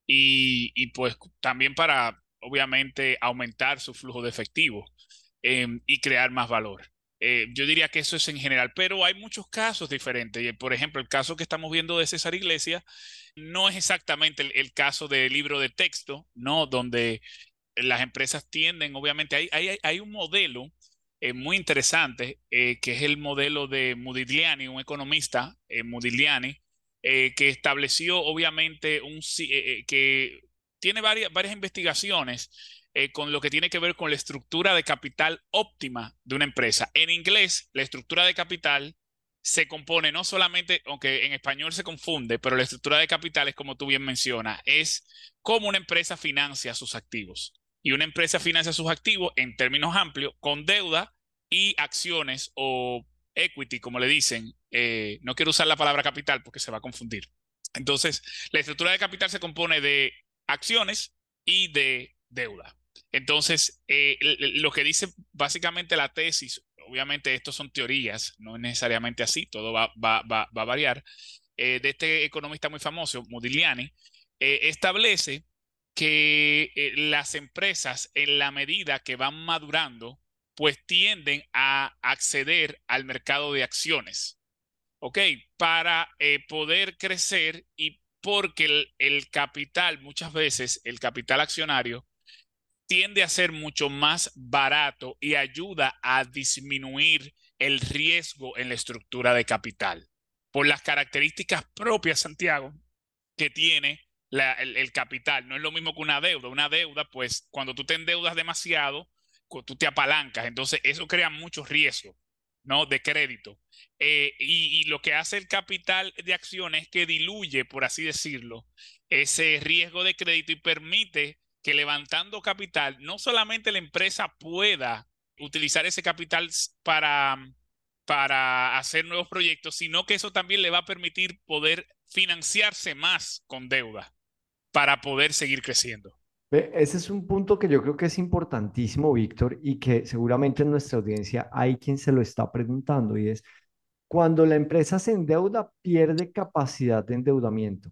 y, y pues también para obviamente aumentar su flujo de efectivo em, y crear más valor. Eh, yo diría que eso es en general, pero hay muchos casos diferentes. Y, por ejemplo, el caso que estamos viendo de César Iglesias no es exactamente el, el caso del libro de texto, ¿no? Donde las empresas tienden, obviamente, hay, hay, hay un modelo eh, muy interesante, eh, que es el modelo de Modigliani, un economista, eh, Modigliani, eh, que estableció, obviamente, un, si- eh, eh, que tiene varias, varias investigaciones eh, con lo que tiene que ver con la estructura de capital óptima de una empresa. En inglés, la estructura de capital se compone no solamente, aunque en español se confunde, pero la estructura de capital es como tú bien mencionas, es cómo una empresa financia sus activos. Y una empresa financia sus activos en términos amplios con deuda y acciones o equity, como le dicen. Eh, no quiero usar la palabra capital porque se va a confundir. Entonces, la estructura de capital se compone de acciones y de deuda. Entonces, eh, lo que dice básicamente la tesis, obviamente estos son teorías, no es necesariamente así, todo va, va, va, va a variar, eh, de este economista muy famoso, Modigliani, eh, establece que eh, las empresas en la medida que van madurando, pues tienden a acceder al mercado de acciones, ¿ok? Para eh, poder crecer y porque el, el capital, muchas veces el capital accionario, tiende a ser mucho más barato y ayuda a disminuir el riesgo en la estructura de capital por las características propias, Santiago, que tiene la, el, el capital. No es lo mismo que una deuda. Una deuda, pues cuando tú te endeudas demasiado, tú te apalancas, entonces eso crea mucho riesgo, ¿no? De crédito. Eh, y, y lo que hace el capital de acciones es que diluye, por así decirlo, ese riesgo de crédito y permite que levantando capital, no solamente la empresa pueda utilizar ese capital para, para hacer nuevos proyectos, sino que eso también le va a permitir poder financiarse más con deuda para poder seguir creciendo. Ve, ese es un punto que yo creo que es importantísimo, Víctor, y que seguramente en nuestra audiencia hay quien se lo está preguntando, y es, cuando la empresa se endeuda, pierde capacidad de endeudamiento.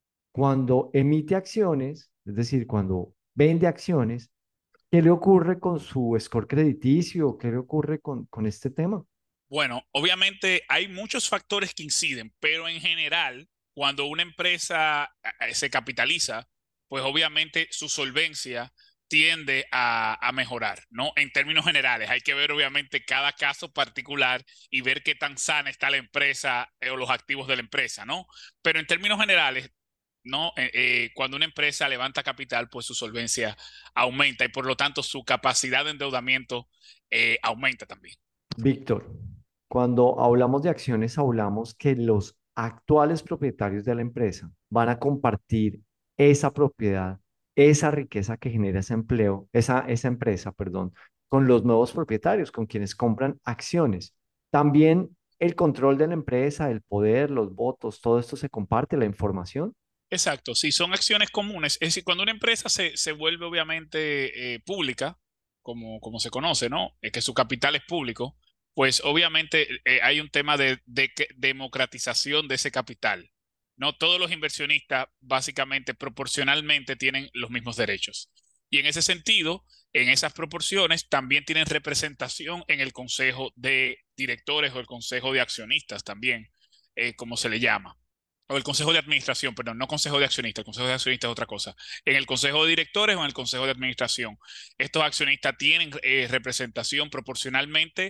Cuando emite acciones, es decir, cuando vende acciones, ¿qué le ocurre con su score crediticio? ¿Qué le ocurre con, con este tema? Bueno, obviamente hay muchos factores que inciden, pero en general, cuando una empresa eh, se capitaliza, pues obviamente su solvencia tiende a, a mejorar, ¿no? En términos generales, hay que ver obviamente cada caso particular y ver qué tan sana está la empresa eh, o los activos de la empresa, ¿no? Pero en términos generales, ¿no? Eh, eh, cuando una empresa levanta capital, pues su solvencia aumenta y por lo tanto su capacidad de endeudamiento eh, aumenta también. Víctor, cuando hablamos de acciones, hablamos que los actuales propietarios de la empresa van a compartir esa propiedad, esa riqueza que genera ese empleo, esa, esa empresa, perdón, con los nuevos propietarios, con quienes compran acciones. También el control de la empresa, el poder, los votos, todo esto se comparte, la información. Exacto, si son acciones comunes, es decir, cuando una empresa se, se vuelve obviamente eh, pública, como, como se conoce, ¿no? Es que su capital es público, pues obviamente eh, hay un tema de, de que- democratización de ese capital. No todos los inversionistas básicamente proporcionalmente tienen los mismos derechos. Y en ese sentido, en esas proporciones, también tienen representación en el consejo de directores o el consejo de accionistas también, eh, como se le llama. O el consejo de administración, perdón, no consejo de accionistas, el consejo de accionistas es otra cosa. En el consejo de directores o en el consejo de administración, estos accionistas tienen eh, representación proporcionalmente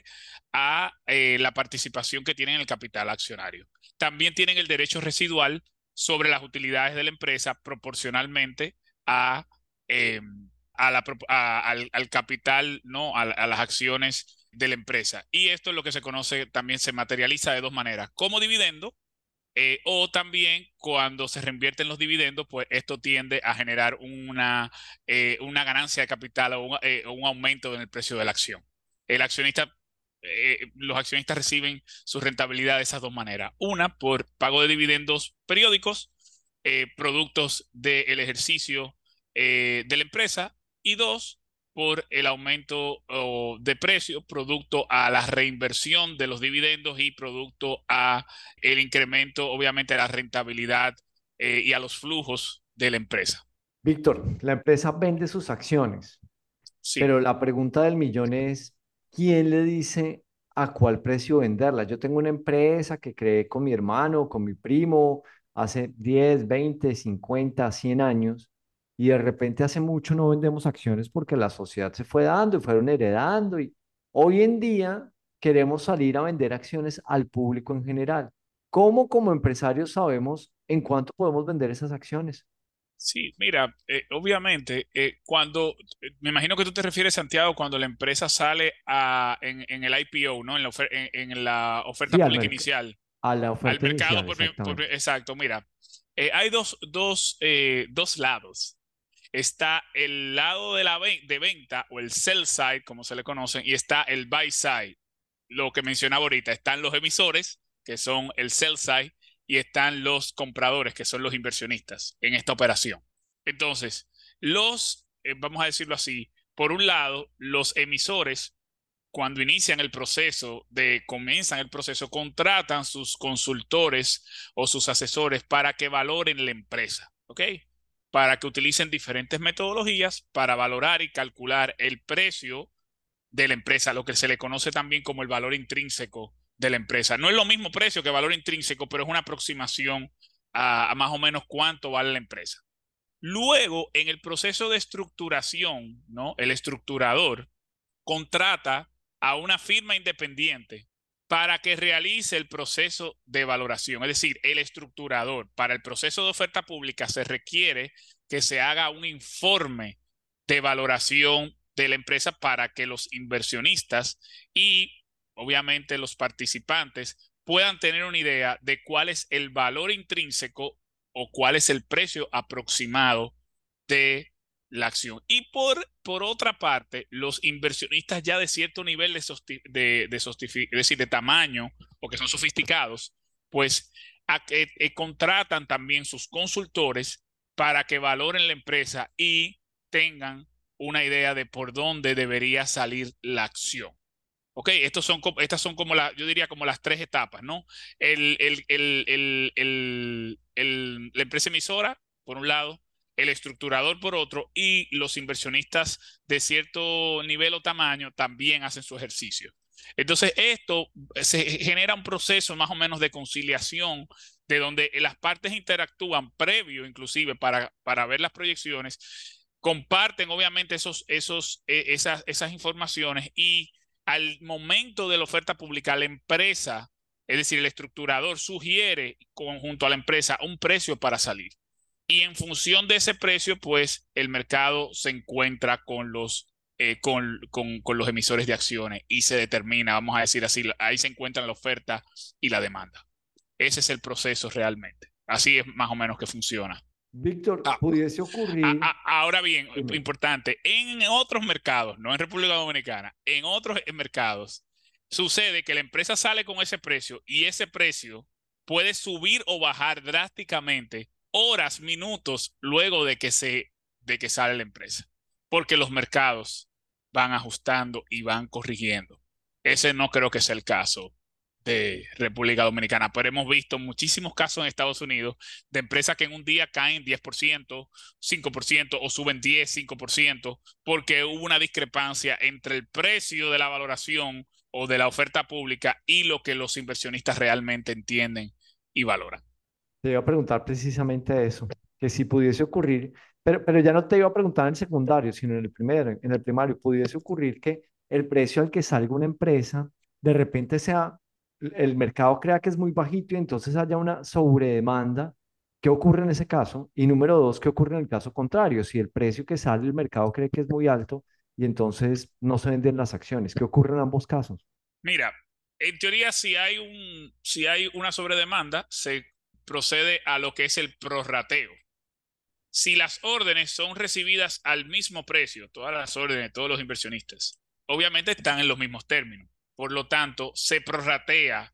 a eh, la participación que tienen en el capital accionario. También tienen el derecho residual sobre las utilidades de la empresa proporcionalmente a, eh, a la pro- a- al, al capital, ¿no? A, a las acciones de la empresa. Y esto es lo que se conoce, también se materializa de dos maneras, como dividendo eh, o también cuando se reinvierten los dividendos, pues esto tiende a generar una, eh, una ganancia de capital o un, eh, o un aumento en el precio de la acción. El accionista, eh, los accionistas reciben su rentabilidad de esas dos maneras. Una, por pago de dividendos periódicos, eh, productos del ejercicio eh, de la empresa. Y dos, por el aumento oh, de precio, producto a la reinversión de los dividendos y producto a el incremento, obviamente, de la rentabilidad eh, y a los flujos de la empresa. Víctor, la empresa vende sus acciones, Sí. pero la pregunta del millón es, ¿quién le dice a cuál precio venderla? Yo tengo una empresa que creé con mi hermano, con mi primo, hace diez, veinte, cincuenta, cien años, y de repente hace mucho no vendemos acciones porque la sociedad se fue dando y fueron heredando, y hoy en día queremos salir a vender acciones al público en general. ¿Cómo como empresarios sabemos en cuánto podemos vender esas acciones? Sí, mira, eh, obviamente, eh, cuando, eh, me imagino que tú te refieres, Santiago, cuando la empresa sale a, en, en el I P O, ¿no? En la, ofer- en, en la oferta Sí, al pública merc- inicial, a la al oferta mercado, inicial, por, prim- por exactamente. prim- exacto, mira, eh, hay dos, dos, eh, dos lados. Está el lado de la ven- de venta o el sell side, como se le conocen, y está el buy side. Lo que mencionaba ahorita, están los emisores, que son el sell side, y están los compradores, que son los inversionistas en esta operación. Entonces, los, eh, vamos a decirlo así, por un lado, los emisores, cuando inician el proceso de, comienzan el proceso, contratan sus consultores o sus asesores para que valoren la empresa, ¿ok? Para que utilicen diferentes metodologías para valorar y calcular el precio de la empresa, lo que se le conoce también como el valor intrínseco de la empresa. No es lo mismo precio que valor intrínseco, pero es una aproximación a, a más o menos cuánto vale la empresa. Luego, en el proceso de estructuración, ¿no? El estructurador contrata a una firma independiente para que realice el proceso de valoración. Es decir, el estructurador, para el proceso de oferta pública se requiere que se haga un informe de valoración de la empresa para que los inversionistas y obviamente los participantes puedan tener una idea de cuál es el valor intrínseco o cuál es el precio aproximado de la acción. Y por, por otra parte, los inversionistas ya de cierto nivel de, sosti de, de, es decir, de tamaño o que son sofisticados, pues a, eh, eh, contratan también sus consultores para que valoren la empresa y tengan una idea de por dónde debería salir la acción. Ok, estos son, estas son como la, yo diría como las tres etapas, ¿no? El, el, el, el, el, el, la empresa emisora, por un lado, el estructurador por otro, y los inversionistas de cierto nivel o tamaño también hacen su ejercicio. Entonces, esto se genera un proceso más o menos de conciliación, de donde las partes interactúan previo, inclusive, para, para ver las proyecciones, comparten obviamente esos, esos, esas, esas informaciones y al momento de la oferta pública, la empresa, es decir, el estructurador sugiere junto a la empresa un precio para salir. Y en función de ese precio, pues el mercado se encuentra con los, eh, con, con, con los emisores de acciones y se determina, vamos a decir así, ahí se encuentran la oferta y la demanda. Ese es el proceso realmente. Así es más o menos que funciona. Víctor, ah, pudiese ocurrir... A, a, ahora bien, Dime. importante, en otros mercados, no en República Dominicana, en otros mercados, sucede que la empresa sale con ese precio y ese precio puede subir o bajar drásticamente horas, minutos luego de que, se, de que sale la empresa, porque los mercados van ajustando y van corrigiendo. Ese no creo que sea el caso de República Dominicana, pero hemos visto muchísimos casos en Estados Unidos de empresas que en un día caen diez por ciento, cinco por ciento o suben diez, cinco por ciento porque hubo una discrepancia entre el precio de la valoración o de la oferta pública y lo que los inversionistas realmente entienden y valoran. Te iba a preguntar precisamente eso, que si pudiese ocurrir, pero, pero ya no te iba a preguntar en el secundario, sino en el primero, en el primario, pudiese ocurrir que el precio al que salga una empresa de repente sea el mercado crea que es muy bajito y entonces haya una sobredemanda. ¿Qué ocurre en ese caso? Y número dos, ¿qué ocurre en el caso contrario? Si el precio que sale el mercado cree que es muy alto y entonces no se venden las acciones. ¿Qué ocurre en ambos casos? Mira, en teoría si hay, un, si hay una sobredemanda, se procede a lo que es el prorrateo. Si las órdenes son recibidas al mismo precio, todas las órdenes, todos los inversionistas, obviamente están en los mismos términos. Por lo tanto, se prorratea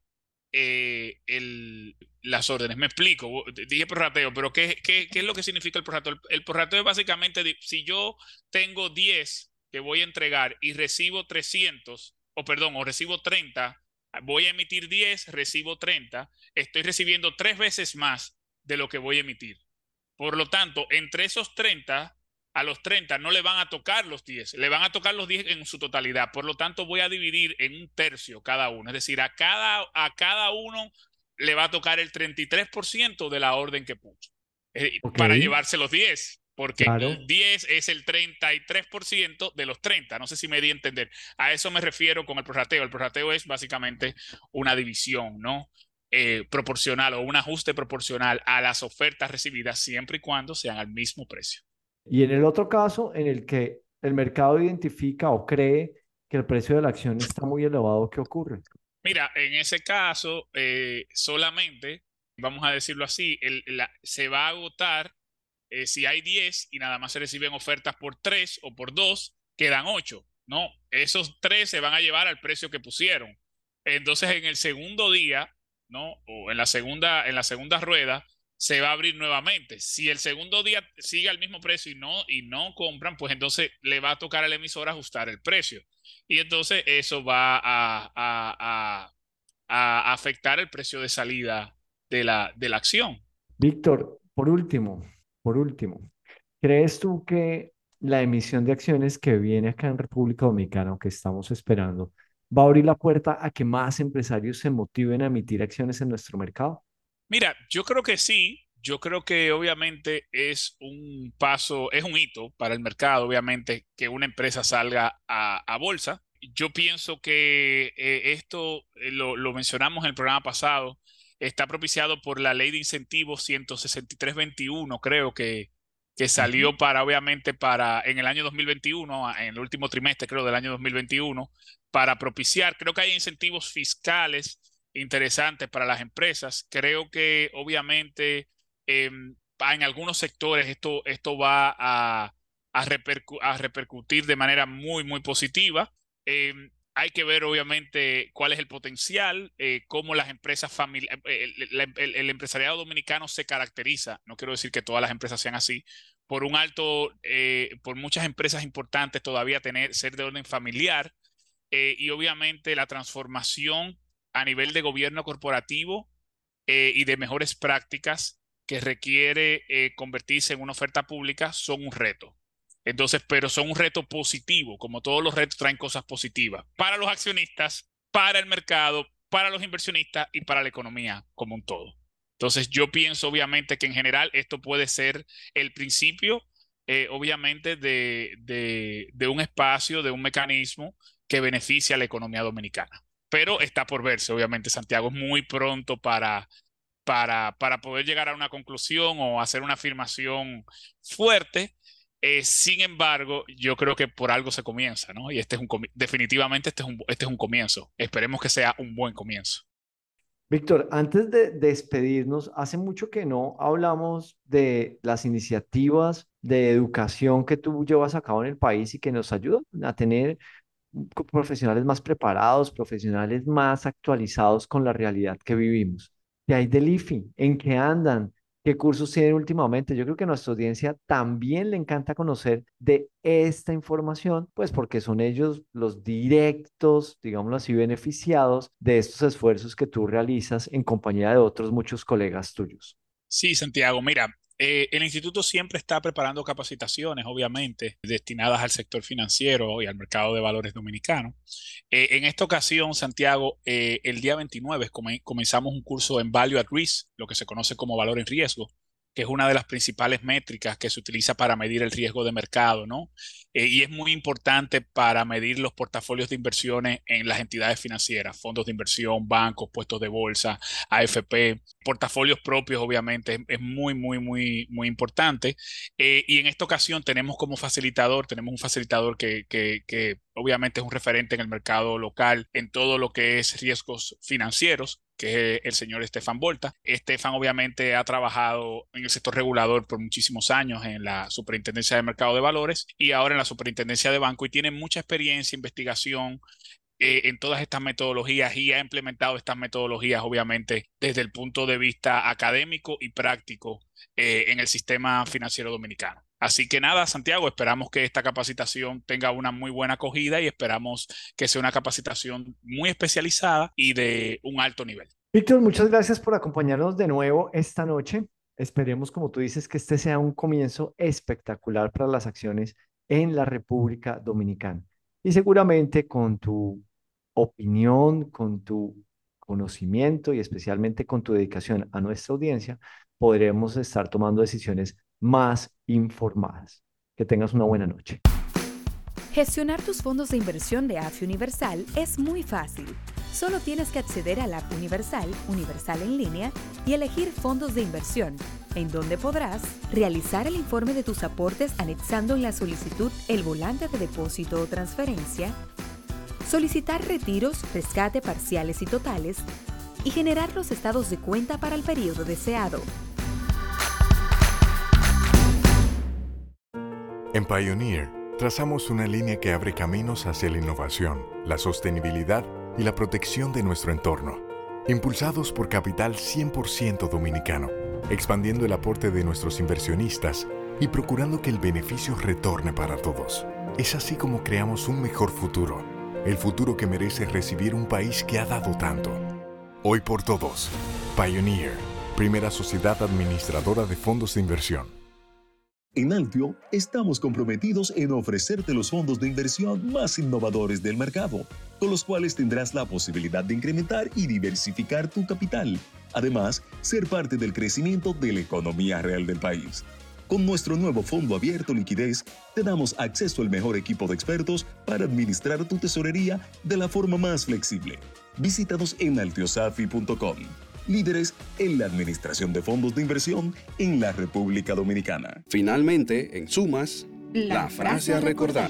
eh, el, las órdenes. Me explico, dije prorrateo, pero ¿qué, qué, qué es lo que significa el prorrateo? El, el prorrateo es básicamente, si yo tengo diez que voy a entregar y recibo trescientos, o perdón, o recibo treinta, voy a emitir diez, recibo treinta, estoy recibiendo tres veces más de lo que voy a emitir. Por lo tanto, entre esos treinta... a los treinta no le van a tocar los diez, le van a tocar los diez en su totalidad. Por lo tanto, voy a dividir en un tercio cada uno. Es decir, a cada, a cada uno le va a tocar el treinta y tres por ciento de la orden que puso. Eh, okay. Para llevarse los diez, porque claro. El diez es el treinta y tres por ciento de los treinta. No sé si me di a entender. A eso me refiero con el prorrateo. El prorrateo es básicamente una división, ¿no? Eh, proporcional o un ajuste proporcional a las ofertas recibidas siempre y cuando sean al mismo precio. Y en el otro caso, en el que el mercado identifica o cree que el precio de la acción está muy elevado, ¿qué ocurre? Mira, en ese caso, eh, solamente, vamos a decirlo así, el, la, se va a agotar, eh, si hay diez y nada más se reciben ofertas por tres o por dos, quedan ocho. No, esos tres se van a llevar al precio que pusieron. Entonces, en el segundo día, ¿no? O en la segunda, en la segunda rueda, se va a abrir nuevamente. Si el segundo día sigue al mismo precio y no, y no compran, pues entonces le va a tocar al emisor ajustar el precio. Y entonces eso va a, a, a, a afectar el precio de salida de la, de la acción. Víctor, por último, por último, ¿crees tú que la emisión de acciones que viene acá en República Dominicana, o que estamos esperando, va a abrir la puerta a que más empresarios se motiven a emitir acciones en nuestro mercado? Mira, yo creo que sí, yo creo que obviamente es un paso, es un hito para el mercado, obviamente, que una empresa salga a, a bolsa. Yo pienso que eh, esto, eh, lo, lo mencionamos en el programa pasado, está propiciado por la ley de incentivos ciento sesenta y tres veintiuno, creo que, que salió para, obviamente, para en el año dos mil veintiuno, en el último trimestre, creo, del año dos mil veintiuno, para propiciar. Creo que hay incentivos fiscales interesantes para las empresas. Creo que, obviamente, eh, en algunos sectores esto, esto va a, a, repercu a repercutir de manera muy, muy positiva. Eh, Hay que ver, obviamente, cuál es el potencial, eh, cómo las empresas familiares, el, el, el, el empresariado dominicano se caracteriza, no quiero decir que todas las empresas sean así, por un alto, eh, por muchas empresas importantes todavía tener, ser de orden familiar, eh, y obviamente la transformación a nivel de gobierno corporativo eh, y de mejores prácticas que requiere eh, convertirse en una oferta pública son un reto. Entonces, pero son un reto positivo, como todos los retos traen cosas positivas para los accionistas, para el mercado, para los inversionistas y para la economía como un todo. Entonces, yo pienso obviamente que en general esto puede ser el principio, eh, obviamente, de, de, de un espacio, de un mecanismo que beneficia a la economía dominicana. Pero está por verse, obviamente, Santiago, es muy pronto para, para, para poder llegar a una conclusión o hacer una afirmación fuerte. Eh, sin embargo, yo creo que por algo se comienza, ¿no? Y este es un definitivamente este es un, este es un comienzo. Esperemos que sea un buen comienzo. Víctor, antes de despedirnos, hace mucho que no hablamos de las iniciativas de educación que tú llevas a cabo en el país y que nos ayudan a tener profesionales más preparados, profesionales más actualizados con la realidad que vivimos. ¿Qué hay del I F I? ¿En qué andan? ¿Qué cursos tienen últimamente? Yo creo que a nuestra audiencia también le encanta conocer de esta información, pues porque son ellos los directos, digámoslo así, beneficiados de estos esfuerzos que tú realizas en compañía de otros muchos colegas tuyos. Sí, Santiago, mira, eh, el instituto siempre está preparando capacitaciones, obviamente, destinadas al sector financiero y al mercado de valores dominicano. Eh, en esta ocasión, Santiago, eh, el día veintinueve come comenzamos un curso en Value at Risk, lo que se conoce como valor en riesgo, que es una de las principales métricas que se utiliza para medir el riesgo de mercado, ¿no? Eh, y es muy importante para medir los portafolios de inversiones en las entidades financieras, fondos de inversión, bancos, puestos de bolsa, A F P, portafolios propios, obviamente, es, es muy, muy, muy, muy importante. Eh, y en esta ocasión tenemos como facilitador, tenemos un facilitador que, que, que obviamente es un referente en el mercado local en todo lo que es riesgos financieros, que es el señor Estefan Volta. Estefan obviamente ha trabajado en el sector regulador por muchísimos años en la Superintendencia de Mercado de Valores y ahora en la Superintendencia de Banco y tiene mucha experiencia, investigación eh, en todas estas metodologías y ha implementado estas metodologías obviamente desde el punto de vista académico y práctico eh, en el sistema financiero dominicano. Así que nada, Santiago, esperamos que esta capacitación tenga una muy buena acogida y esperamos que sea una capacitación muy especializada y de un alto nivel. Víctor, muchas gracias por acompañarnos de nuevo esta noche. Esperemos, como tú dices, que este sea un comienzo espectacular para las acciones en la República Dominicana. Y seguramente con tu opinión, con tu conocimiento y especialmente con tu dedicación a nuestra audiencia, podremos estar tomando decisiones más informadas. Que tengas una buena noche. Gestionar tus fondos de inversión de A F I Universal es muy fácil. Solo tienes que acceder a la App Universal, Universal en línea, y elegir fondos de inversión, en donde podrás realizar el informe de tus aportes anexando en la solicitud el volante de depósito o transferencia, solicitar retiros, rescate parciales y totales, y generar los estados de cuenta para el periodo deseado. En Pioneer, trazamos una línea que abre caminos hacia la innovación, la sostenibilidad y la protección de nuestro entorno, impulsados por capital cien por ciento dominicano, expandiendo el aporte de nuestros inversionistas y procurando que el beneficio retorne para todos. Es así como creamos un mejor futuro, el futuro que merece recibir un país que ha dado tanto. Hoy por todos, Pioneer, primera sociedad administradora de fondos de inversión. En Altio, estamos comprometidos en ofrecerte los fondos de inversión más innovadores del mercado, con los cuales tendrás la posibilidad de incrementar y diversificar tu capital. Además, ser parte del crecimiento de la economía real del país. Con nuestro nuevo fondo abierto liquidez, te damos acceso al mejor equipo de expertos para administrar tu tesorería de la forma más flexible. Visítanos en altiosafi punto com. líderes en la administración de fondos de inversión en la República Dominicana. Finalmente, en sumas, la, la frase a recordar.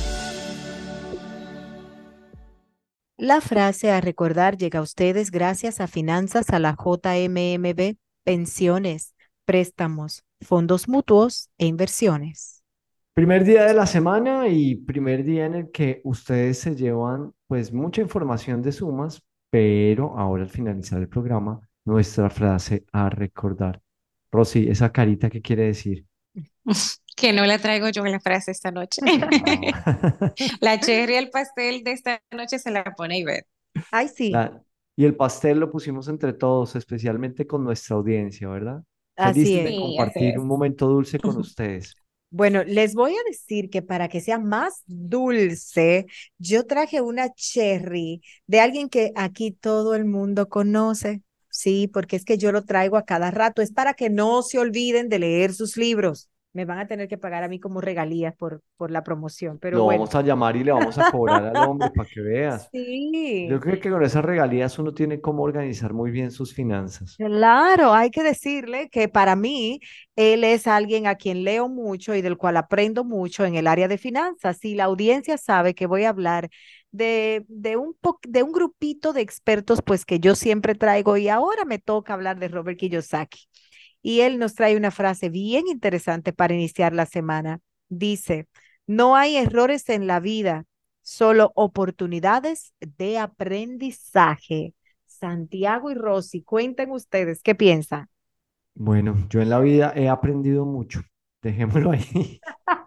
La frase a recordar llega a ustedes gracias a Finanzas a la J M M B, pensiones, préstamos, fondos mutuos e inversiones. Primer día de la semana y primer día en el que ustedes se llevan pues mucha información de sumas, pero ahora al finalizar el programa, nuestra frase a recordar. Rosy, esa carita, ¿qué quiere decir? Que no la traigo yo en la frase esta noche. La cherry al pastel de esta noche se la pone Ivette. Ay, sí. La- y el pastel lo pusimos entre todos, especialmente con nuestra audiencia, ¿verdad? Así Felices es. de Sí, así compartir es. un momento dulce con ustedes. Bueno, les voy a decir que para que sea más dulce, yo traje una cherry de alguien que aquí todo el mundo conoce. Sí, porque es que yo lo traigo a cada rato. Es para que no se olviden de leer sus libros. Me van a tener que pagar a mí como regalías por, por la promoción, pero Lo bueno. vamos a llamar y le vamos a cobrar al hombre para que veas. Sí. Yo creo que con esas regalías uno tiene cómo organizar muy bien sus finanzas. Claro, hay que decirle que para mí él es alguien a quien leo mucho y del cual aprendo mucho en el área de finanzas. Y la audiencia sabe que voy a hablar de, de un po- de un grupito de expertos, pues que yo siempre traigo y ahora me toca hablar de Robert Kiyosaki. Y él nos trae una frase bien interesante para iniciar la semana. Dice, no hay errores en la vida, solo oportunidades de aprendizaje. Santiago y Rosy, cuenten ustedes, ¿qué piensan? Bueno, yo en la vida he aprendido mucho. Dejémoslo ahí.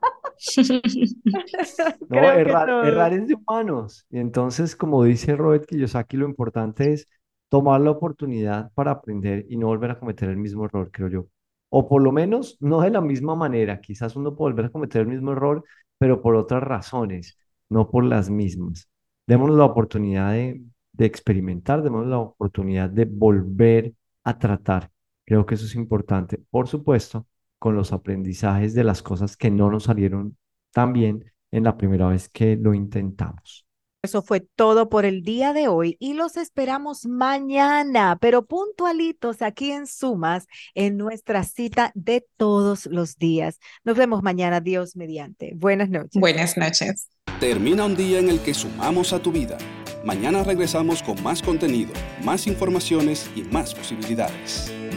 No, Creo que errar, todos. errar es de humanos. Y entonces, como dice Robert Kiyosaki, lo importante es tomar la oportunidad para aprender y no volver a cometer el mismo error, creo yo. O por lo menos no de la misma manera. Quizás uno puede volver a cometer el mismo error, pero por otras razones, no por las mismas. Démonos la oportunidad de, de experimentar, démonos la oportunidad de volver a tratar. Creo que eso es importante. Por supuesto, con los aprendizajes de las cosas que no nos salieron tan bien en la primera vez que lo intentamos. Eso fue todo por el día de hoy y los esperamos mañana, pero puntualitos aquí en Sumas, en nuestra cita de todos los días. Nos vemos mañana, Dios mediante. Buenas noches. Buenas noches. Termina un día en el que sumamos a tu vida. Mañana regresamos con más contenido, más informaciones y más posibilidades.